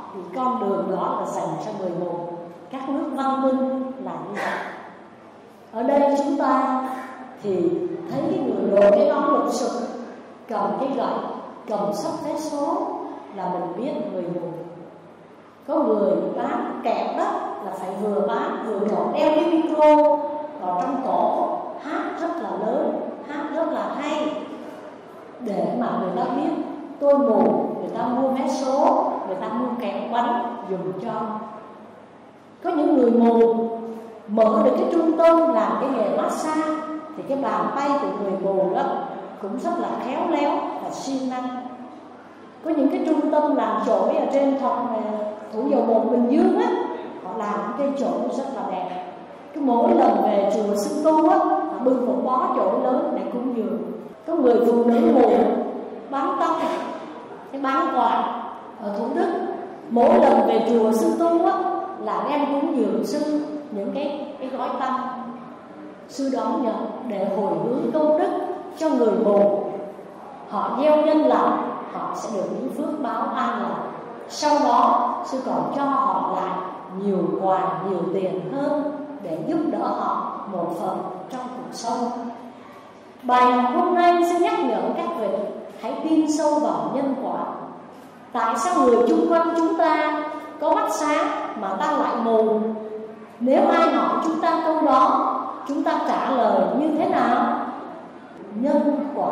thì con đường đó là dành cho người mù. Các nước văn minh là như vậy. Ở đây chúng ta thì thấy cái người đội cái nón lục sụp, cầm cái gậy, cầm sắp vé số là mình biết người mù. Có người bán kẹt đất là phải vừa bán vừa còn đeo cái micro vào trong cổ, hát rất là lớn, hát rất là hay, để mà người ta biết tôi mù, người ta mua vé số, người ta mua kẹo bánh dùng cho. Có những người mù mở được cái trung tâm làm cái nghề massage, thì cái bàn tay của người mù đó cũng rất là khéo léo và siêng năng. Có những cái trung tâm làm chổi ở trên Thủ Dầu Một Bình Dương á, họ làm cái chổi rất là đẹp. Cứ mỗi lần về chùa Sư Tu á, họ bưng một bó chổi lớn để cúng dường. Có người phụ nữ mù bán tóc, cái bán quà ở Thủ Đức, mỗi lần về chùa Sư Tu á là đem cúng dường sư những cái gói tâm, sư đón nhận để hồi hướng công đức cho người mù. Họ gieo nhân lành, họ sẽ được những phước báo an lành. Sau đó sư còn cho họ lại nhiều quà, nhiều tiền hơn để giúp đỡ họ một phần trong cuộc sống. Bài học hôm nay sẽ nhắc nhở các vị hãy tin sâu vào nhân quả. Tại sao người chung quanh chúng ta có mắt sáng mà ta lại mù? Nếu ai hỏi chúng ta câu đó, chúng ta trả lời như thế nào? Nhân quả.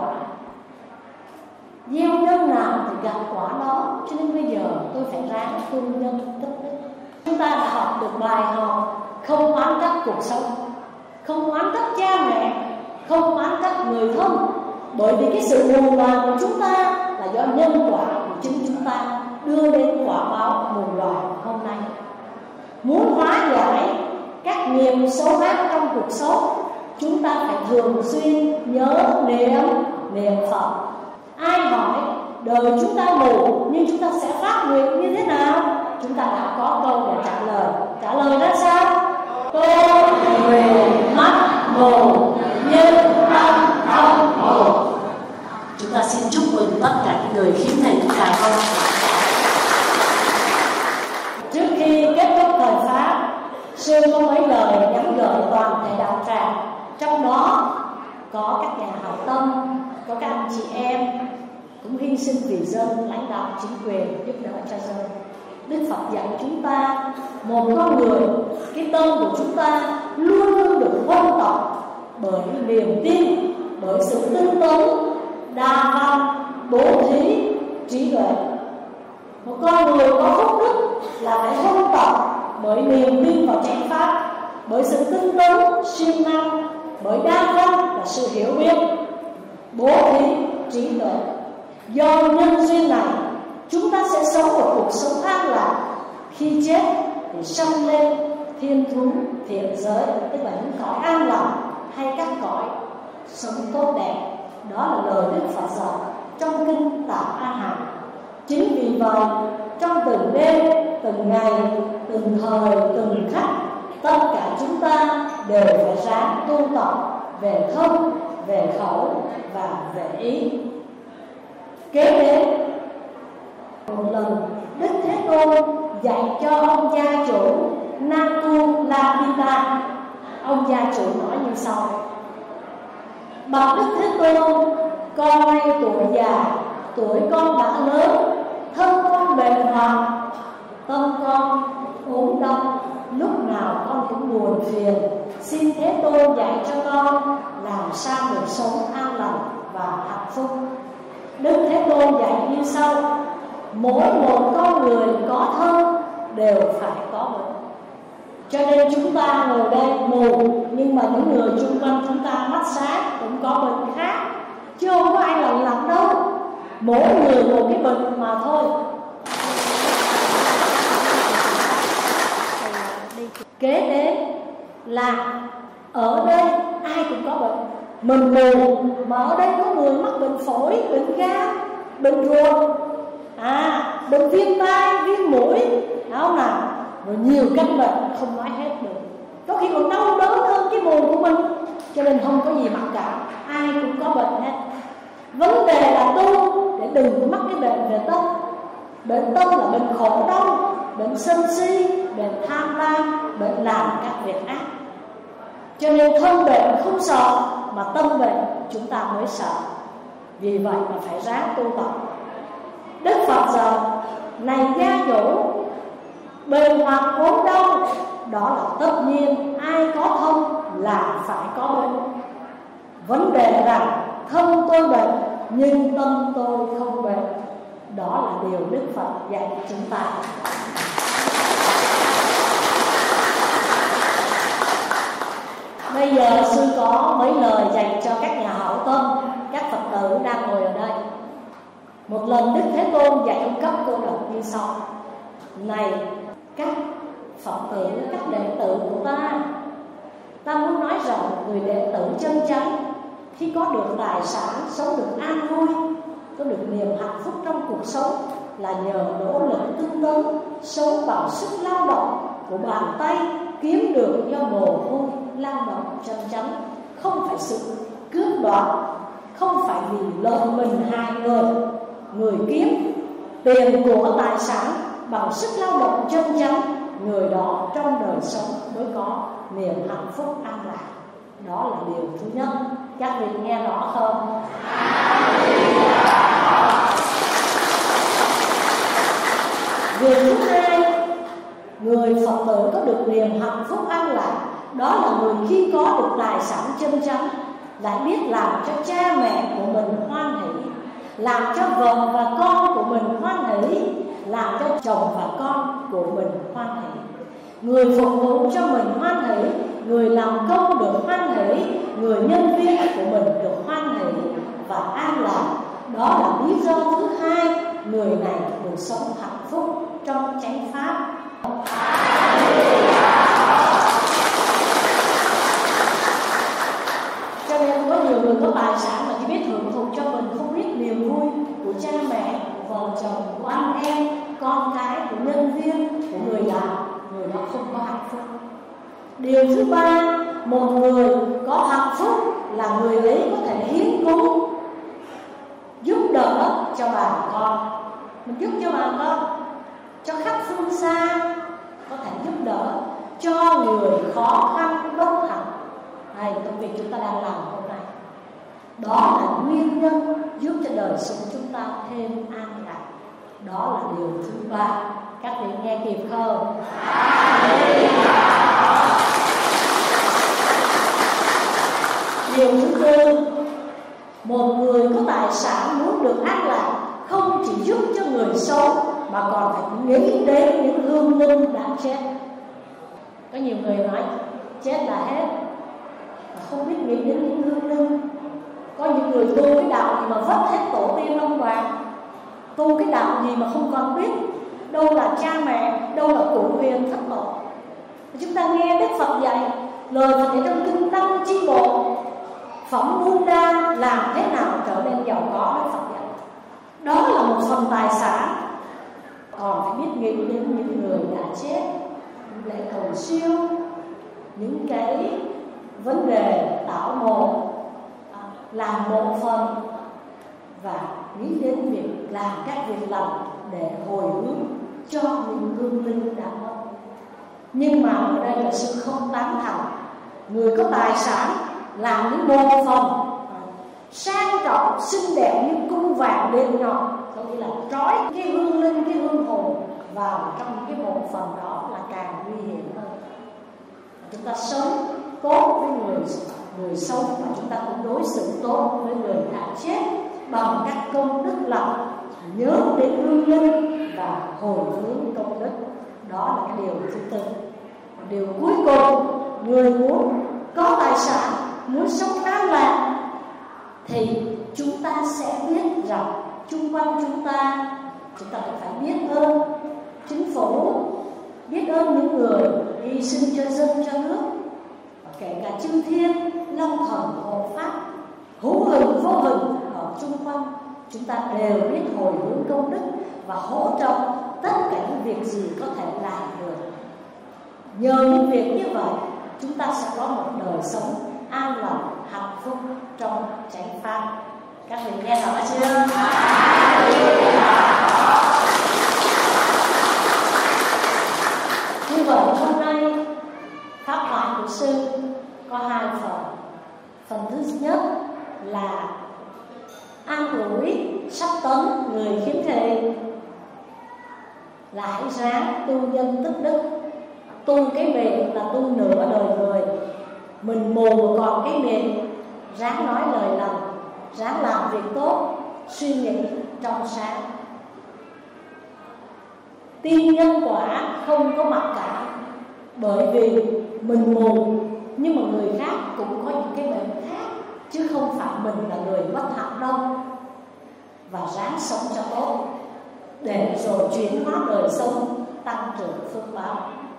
Gieo nhân nào thì gặt quả đó. Cho nên bây giờ tôi phải ráng tu nhân tích đức. Chúng ta đã học được bài học không oán trách cuộc sống, không oán trách cha mẹ, không oán trách người thân. Bởi vì cái sự mù loà của chúng ta là do nhân quả của chính chúng ta đưa đến quả báo mù loà hôm nay. Muốn hóa giải các nghiệp xấu ác trong cuộc sống, chúng ta phải thường xuyên nhớ niệm Phật. Ai hỏi đời chúng ta mù nhưng chúng ta sẽ phát nguyện như thế nào? Chúng ta đã có câu để trả lời. Trả lời ra sao? Tôi nguyện mắt mù nhưng tâm không mù. Chúng ta xin chúc mừng tất cả những người khiếm thị cài không. Trước khi kết thúc thời Pháp, sư có mấy lời nhắn gửi toàn thể đạo tràng. Trong đó có các nhà hảo tâm, có các anh chị em cũng hy sinh vì dân, lãnh đạo chính quyền giúp đỡ cho dân. Đức Phật dạy chúng ta, một con người, cái tâm của chúng ta luôn luôn được huân tập bởi niềm tin, bởi sự tinh tấn, đa văn, bố thí, trí tuệ. Một con người có phúc đức là phải huân tập bởi niềm tin vào chánh pháp, bởi sự tinh tấn, siêng năng, bởi đa văn là sự hiểu biết, bố thí, trí tuệ. Do nhân duyên này, chúng ta sẽ sống một cuộc sống an lạc. Khi chết thì sanh lên thiên thú, thiện giới, tức là những cõi an lành hay các cõi sống tốt đẹp. Đó là lời Đức Phật dạy trong kinh Tạng A Hàm. Chính vì vậy, trong từng đêm, từng ngày, từng thời, từng khắc, tất cả chúng ta đều phải ráng tu tập về thân, về khẩu và về ý. Kế đến, một lần Đức Thế Tôn dạy cho ông gia chủ Nakulapita. Ông gia chủ nói như sau: bạch Đức Thế Tôn, con nay tuổi già, tuổi con đã lớn, thân con bệnh hoạn, tâm con ốm đau, lúc nào con cũng buồn phiền. Xin Thế Tôn dạy cho con làm sao được sống an lành và hạnh phúc. Đức Thế Tôn dạy như sau: mỗi một con người có thân đều phải có bệnh. Cho nên chúng ta ngồi đây mù, nhưng mà những người xung quanh chúng ta mắt sáng cũng có bệnh khác, chứ không có ai lành lặn đâu. Mỗi người một cái bệnh mà thôi. Kế đến là ở đây ai cũng có bệnh. Mình mù mà ở đây có người mắc bệnh phổi, bệnh gan, bệnh ruột, bệnh viêm tai, viêm mũi, phải không nào? Rồi nhiều căn bệnh không nói hết được. Có khi còn đau đớn hơn cái mù của mình. Cho nên không có gì mặc cảm, ai cũng có bệnh hết. Vấn đề là tu để đừng có mắc cái bệnh về tâm. Bệnh tâm là bệnh khổ đau, bệnh sân si, bệnh tham lam, bệnh làm các việc ác. Cho nên thân bệnh không sợ, mà tâm bệnh chúng ta mới sợ. Vì vậy mà phải ráng tu tập. Đức Phật giờ này gia nhũ, bề ngoài ốm đau, đó là tất nhiên, ai có thân là phải có bệnh. Vấn đề rằng thân tôi bệnh nhưng tâm tôi không bệnh, đó là điều Đức Phật dạy chúng ta. Bây giờ sư có mấy lời dành cho các nhà hảo tâm, các Phật tử đang ngồi ở đây. Một lần Đức Thế Tôn dạy ông cấp cô độc như sau: này các Phật tử, các đệ tử của ta muốn nói rằng người đệ tử chân chánh khi có được tài sản, sống được an vui, có được niềm hạnh phúc trong cuộc sống là nhờ nỗ lực tinh tấn, sống bằng sức lao động của bàn tay, kiếm được do mồ hôi lao động chân chánh, không phải sự cướp đoạt, không phải vì lợi mình hại người. Người kiếm tiền của tài sản bằng sức lao động chân chánh, người đó trong đời sống mới có niềm hạnh phúc an lạc. Đó là điều thứ nhất. Các vị nghe rõ không? Việc thứ hai, người Phật tử có được niềm hạnh phúc an lạc, đó là người khi có được tài sản chân chánh lại biết làm cho cha mẹ của mình hoan hỷ, làm cho vợ và con của mình hoan hỷ, làm cho chồng và con của mình hoan hỷ. Người phục vụ cho mình hoan hỷ, người làm công được hoan hỷ, người nhân viên của mình được hoan hỷ và an lạc. Đó là lý do thứ hai người này được sống hạnh phúc trong chánh pháp. Cho nên có nhiều người có tài sản mà chỉ biết hưởng thụ cho mình, không biết niềm vui của cha mẹ, của vợ chồng, của anh em, con cái, của nhân viên, của người làm, người đó không có hạnh phúc. Điều thứ ba, một người có hạnh phúc là người ấy có thể hiến cúng, giúp đỡ cho bà con. Mình giúp cho bà con, cho khách phương xa, có thể giúp đỡ cho người khó khăn bất hạnh. Này, công việc chúng ta đang làm hôm nay, đó là nguyên nhân giúp cho đời sống chúng ta thêm an lạc. Đó là điều thứ ba. Các vị nghe kịp không? Điều thứ tư, một người có tài sản muốn được an lạc không chỉ giúp cho người sống mà còn phải nghĩ đến những hương linh đã chết. Có nhiều người nói chết là hết, không biết nghĩ đến những hương linh. Có những người tu cái đạo gì mà vất hết tổ tiên ông bà, tu cái đạo gì mà không còn biết đâu là cha mẹ, đâu là cụ huyền thất tổ. Chúng ta nghe Đức Phật dạy lời Phật dạy trong kinh Tăng Chi Bộ, phẩm muôn đa làm thế nào trở nên giàu có. Đức Phật dạy đó là một phần tài sản, còn phải biết nghĩ đến những người đã chết, những lễ cầu siêu, những cái vấn đề tạo mộ, làm một phần, và nghĩ đến việc làm các việc lành để hồi hướng cho những hương linh đã mất. Nhưng mà ở đây là sự không tán thành. Người có tài sản làm những một phần sang trọng xinh đẹp như cung vàng đen nhọn, có nghĩa là trói cái hương linh, cái hương hồn vào trong cái một phần đó là càng nguy hiểm hơn. Chúng ta sống tốt với người sống, và chúng ta cũng đối xử tốt với người đã chết bằng các công đức lành, nhớ đến hương linh và hồi hướng công đức. Đó là cái điều thứ tư. Điều cuối cùng, người muốn có tài sản, muốn sống an lạc, thì chúng ta sẽ biết rằng chung quanh chúng ta phải biết ơn chính phủ, biết ơn những người hy sinh cho dân cho nước, và kể cả chư thiên long thần hộ pháp, hữu hình vô hình ở chung quanh chúng ta đều biết hồi hướng công đức và hỗ trợ tất cả những việc gì có thể làm được. Nhờ những việc như vậy, chúng ta sẽ có một đời sống an lành, hạnh phúc trong chánh pháp. Các vị nghe rõ chưa? nay pháp thoại của sư có hai phần. Phần thứ nhất là an ủi sắp tấn người khiếm thị, là hãy ráng tu nhân tích đức. Tu cái miệng là tu nửa đời người. Mình mù mà còn cái miệng, ráng nói lời lành, ráng làm việc tốt, suy nghĩ trong sáng. Tin nhân quả không có mặc cảm, bởi vì mình mù nhưng mà người khác cũng có những cái bệnh khác, chứ không phải mình là người bất hạnh đâu. Và ráng sống cho tốt để rồi chuyển hóa đời sống, tăng trưởng phước báo.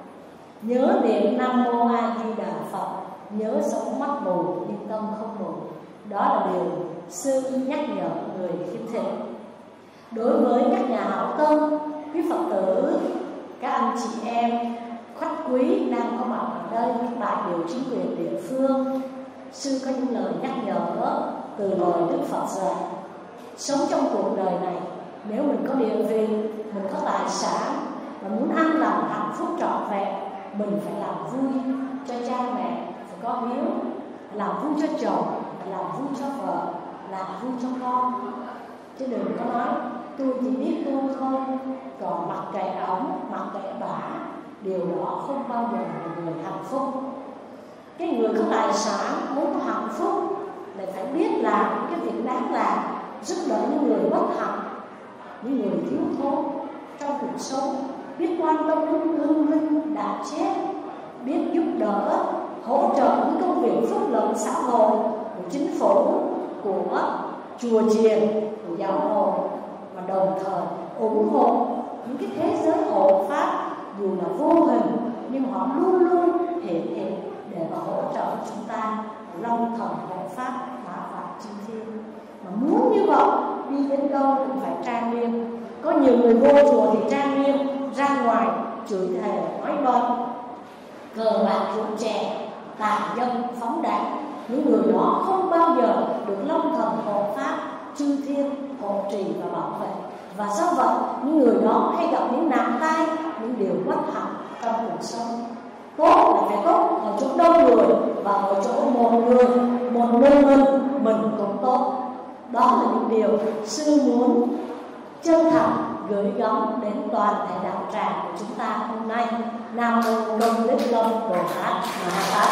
Nhớ niệm Nam Mô A Di Đà Phật, nhớ sống mắt mù nhưng tâm không mù. Đó là điều sư nhắc nhở người khiếm thị. Đối với các nhà hảo tâm, quý Phật tử, các anh chị em khách quý đang có mặt ở đây, các đại biểu chính quyền địa phương, sư có những lời nhắc nhở từ lời Đức Phật dạy. Sống trong cuộc đời này, nếu mình có địa vị, mình có tài sản và muốn an lành hạnh phúc trọn vẹn, mình phải làm vui cho cha mẹ, phải có hiếu, làm vui cho chồng, làm vui cho vợ, làm vui cho con. Chứ đừng có nói tôi chỉ biết tu thôi, còn mặc kệ ổng, mặc kệ bả, điều đó không bao giờ là người hạnh phúc. Cái người có tài sản muốn có hạnh phúc lại phải biết làm cái việc đáng làm, giúp đỡ những người bất hạnh, những người thiếu thốn trong cuộc sống, biết quan tâm đến lương linh đã chết, biết giúp đỡ, hỗ trợ những công việc phúc lợi xã hội của chính phủ, của chùa chiền, của giáo hội, và đồng thời ủng hộ những cái thế giới hộ pháp dù là vô hình nhưng họ luôn luôn hiện để mà hỗ trợ chúng ta long thần hộ pháp hóa pháp chư thiên. Mà muốn như vậy, đi đến đâu cũng phải trang nghiêm. Có nhiều người vô chùa thì trang nghiêm, ra ngoài chửi thề nói bậy, cờ bạc rượu chè, tà dâm phóng đảng. Những người đó không bao giờ được long thần hộ pháp chư thiên hộ trì và bảo vệ. Và do vậy, những người đó hay gặp những nạn tai, những điều bất hạnh trong cuộc sống. Tốt là phải tốt ở chỗ đông người, và ở chỗ một người, một mình cũng tốt. Đó là những điều sư muốn chân thành gửi gắm đến toàn thể đạo tràng của chúng ta hôm nay. Nam Mô Công Đức Long Bồ Tát Ma Tát.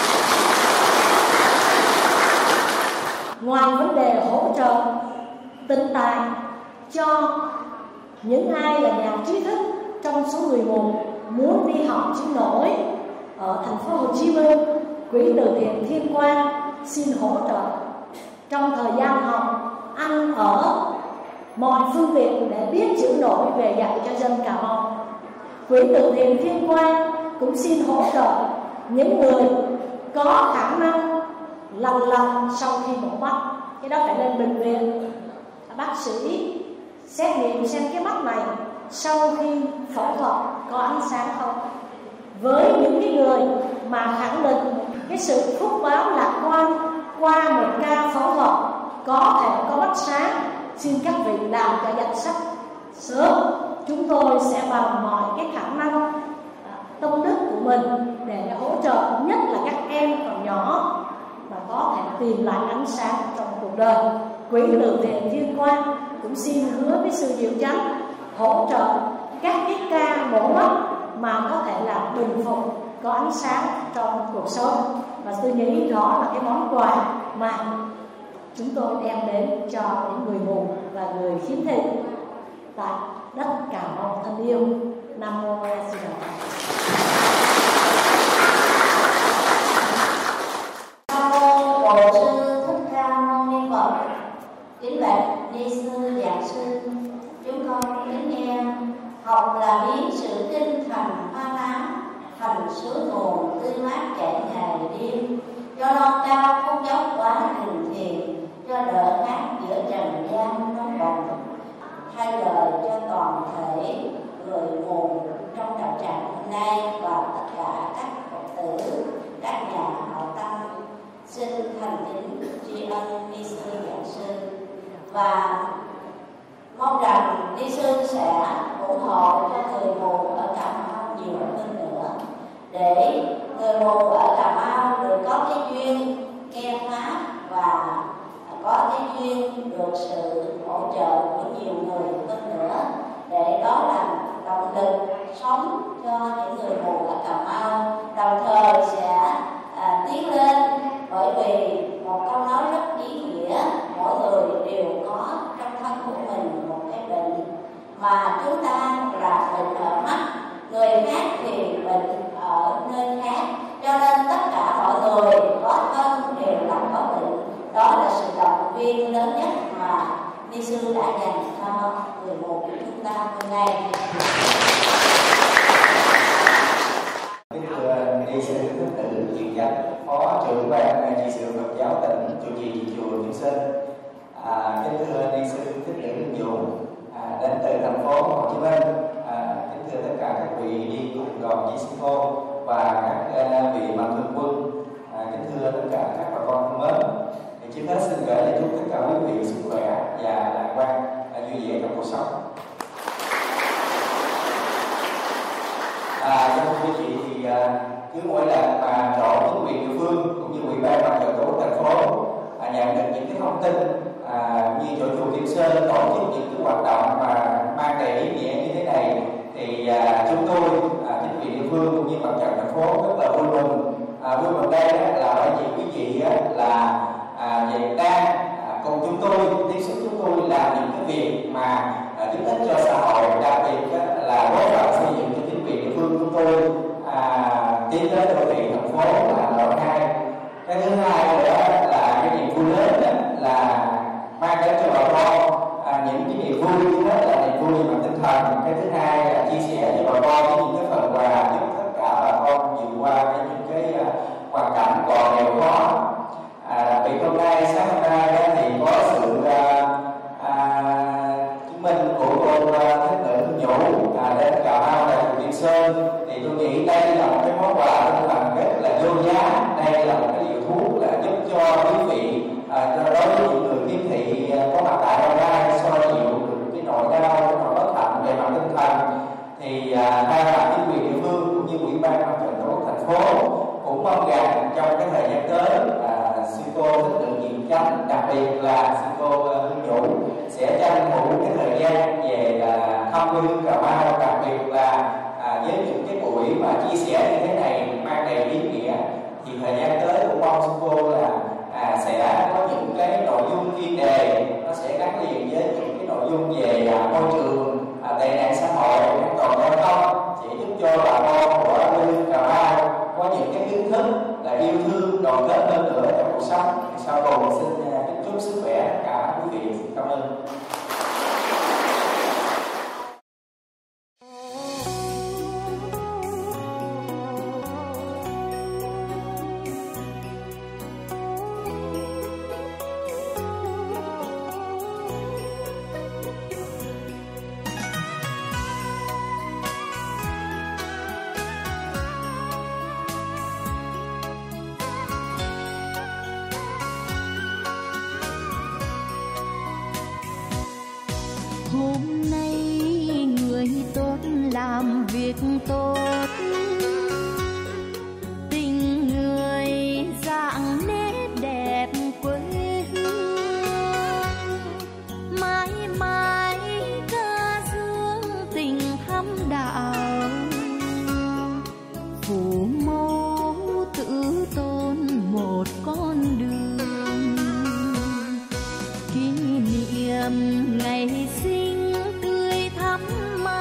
Ngoài vấn đề hỗ trợ tinh tài cho những ai là nhà trí thức trong số người mù muốn đi học chữ nổi ở thành phố Hồ Chí Minh, quỹ từ thiện Thiên Quang xin hỗ trợ trong thời gian học, ăn ở, mọi phương tiện để biết chữ nổi về dạy cho dân Cà Mau. Quỹ từ thiện Thiên Quang cũng xin hỗ trợ những người có khả năng lành sau khi mổ mắt. Cái đó phải lên bệnh viện, bác sĩ xét nghiệm xem cái mắt này sau khi phẫu thuật có ánh sáng không. Với những cái người mà khẳng định cái sự phúc báo lạc quan qua một ca phẫu thuật có thể có mắt sáng, xin các vị làm cho danh sách sớm. Chúng tôi sẽ bằng mọi cái khả năng tâm đức của mình để hỗ trợ, nhất là các em còn nhỏ mà có thể tìm lại ánh sáng trong cuộc đời. Quỹ từ thiện Thiên Quang cũng xin hứa với sư Diệu Chánh hỗ trợ các cái ca mổ mắt mà có thể là bình phục, có ánh sáng trong cuộc sống. Và tôi nghĩ đó là cái món quà mà chúng tôi đem đến cho những người mù và người khiếm thị tại đất Cà Mau thân yêu. Nam Mô A Di Đà Phật. Nam Mô Bổn Sư Thích Ca Mâu Ni Phật. Kính bạch ni sư giảng sư, chúng con đến nghe học là biến sự tinh thành hoa lá, thành suối nguồn tươi mát chảy ngày đêm, cho non cao không dốc quá hình thiền, cho đỡ hát giữa trần gian nóng bỏng, thay lời cho toàn thể người mù trong đạo tràng hôm nay và tất cả các Phật tử, các nhà hảo tâm. Xin thành kính tri ân ni sư giảng sư và mong rằng ni sư sẽ ủng hộ cho người mù ở Cà Mau nhiều hơn nữa để viên lớn nhất mà ni sư đã dành cho người một của chúng ta hôm nay. Kính thưa ni sư Thích Nữ Chuyên Chánh, Phó trưởng ban trị sự Phật giáo tỉnh chủ trì chùa Trường Sinh. Kính thưa ni sư Thích Nữ Lương Dũng đến từ thành phố Hồ Chí Minh. Kính thưa tất cả các vị đi cùng đoàn Di Sư Cô và các vị mạnh thường quân. Kính thưa tất cả các bà con thân mến. Trước hết xin gửi lời chúc tất cả quý vị sức khỏe và lạc quan, vui vẻ trong cuộc sống. Trong quý vị thì cứ mỗi lần mà chỗ chính quyền địa phương cũng như ủy ban mặt trận tổ quốc thành phố nhận được những cái thông tin như chỗ chùa Tiên Sơn tổ chức những cái hoạt động mà mang đầy ý nghĩa như thế này thì chúng tôi chính quyền địa phương cũng như mặt trận thành phố rất là vui mừng. Vui mừng đây là bởi vì quý vị là về đang cùng chúng tôi tiếp xúc chúng tôi làm những cái việc mà giúp ích cho xã hội, đặc biệt là góp phần xây dựng cho chính quyền địa phương chúng tôi tiến tới đô thị thành phố là nội 2. Cái thứ hai nữa là cái niềm vui lớn là mang đến cho bà con những cái niềm vui, thứ nhất là niềm vui bằng tinh thần, cái thứ hai là chia sẻ với bà con những cái phần quà giúp tất cả bà con vượt qua những cái hoàn cảnh còn nghèo khó. Đặc biệt hôm nay, sáng hôm nay thì có sự chứng minh của cô Thích Nữ Lương Dũng đến Cà Mau tại chùa Tiên Sơn, thì tôi nghĩ đây là một cái món quà tinh thần rất là vô giá. Đây là một cái liều thuốc là giúp cho quý vị đối với những người khiếm thị có mặt tại hôm nay xoa dịu được cái nỗi đau, cái nỗi bất hạnh về mặt tinh thần. Thì thay mặt chính quyền địa phương cũng như ủy ban mặt trận tổ quốc thành phố cũng mong rằng trong cái thời gian tới sư cô Thích Nữ Chuyên Chánh, đặc biệt là sư cô Lương Dũng sẽ tranh thủ cái thời gian về thăm quê hương Cà Mau, đặc biệt là với những cái buổi mà chia sẻ như thế này mang đầy ý nghĩa. Thì thời gian tới cũng mong sư cô là sẽ có những cái nội dung chuyên đề nó sẽ gắn liền với những cái nội dung về môi trường, tệ nạn xã hội, an toàn giao thông, sẽ giúp cho bà con của quê hương Cà Mau có những cái kiến thức là yêu thương đoàn kết hơn nữa trong cuộc sống. Sau cùng xin kính chúc sức khỏe tất cả quý vị. Xin cảm ơn. Hôm nay người tốt làm việc tốt, tình người dạng nét đẹp quê hương, mãi mãi ca dương tình thắm đạo, phủ mẫu tự tôn một con đường, kỷ niệm ngày sinh tươi thắm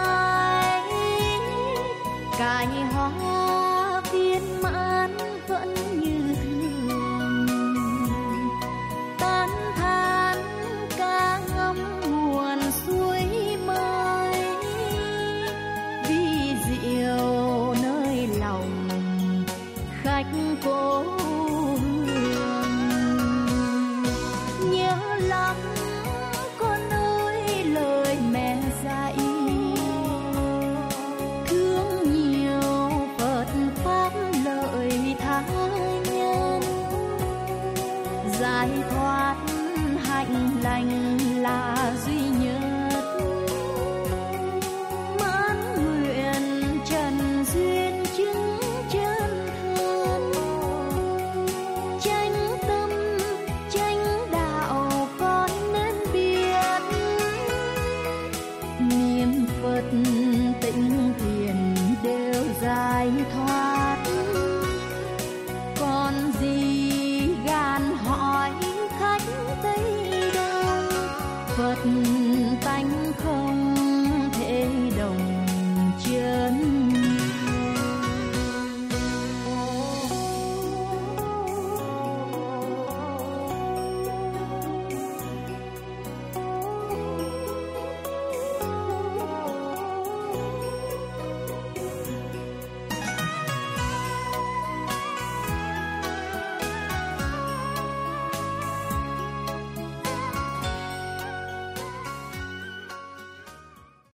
mai, cài hoa viên mãn vẫn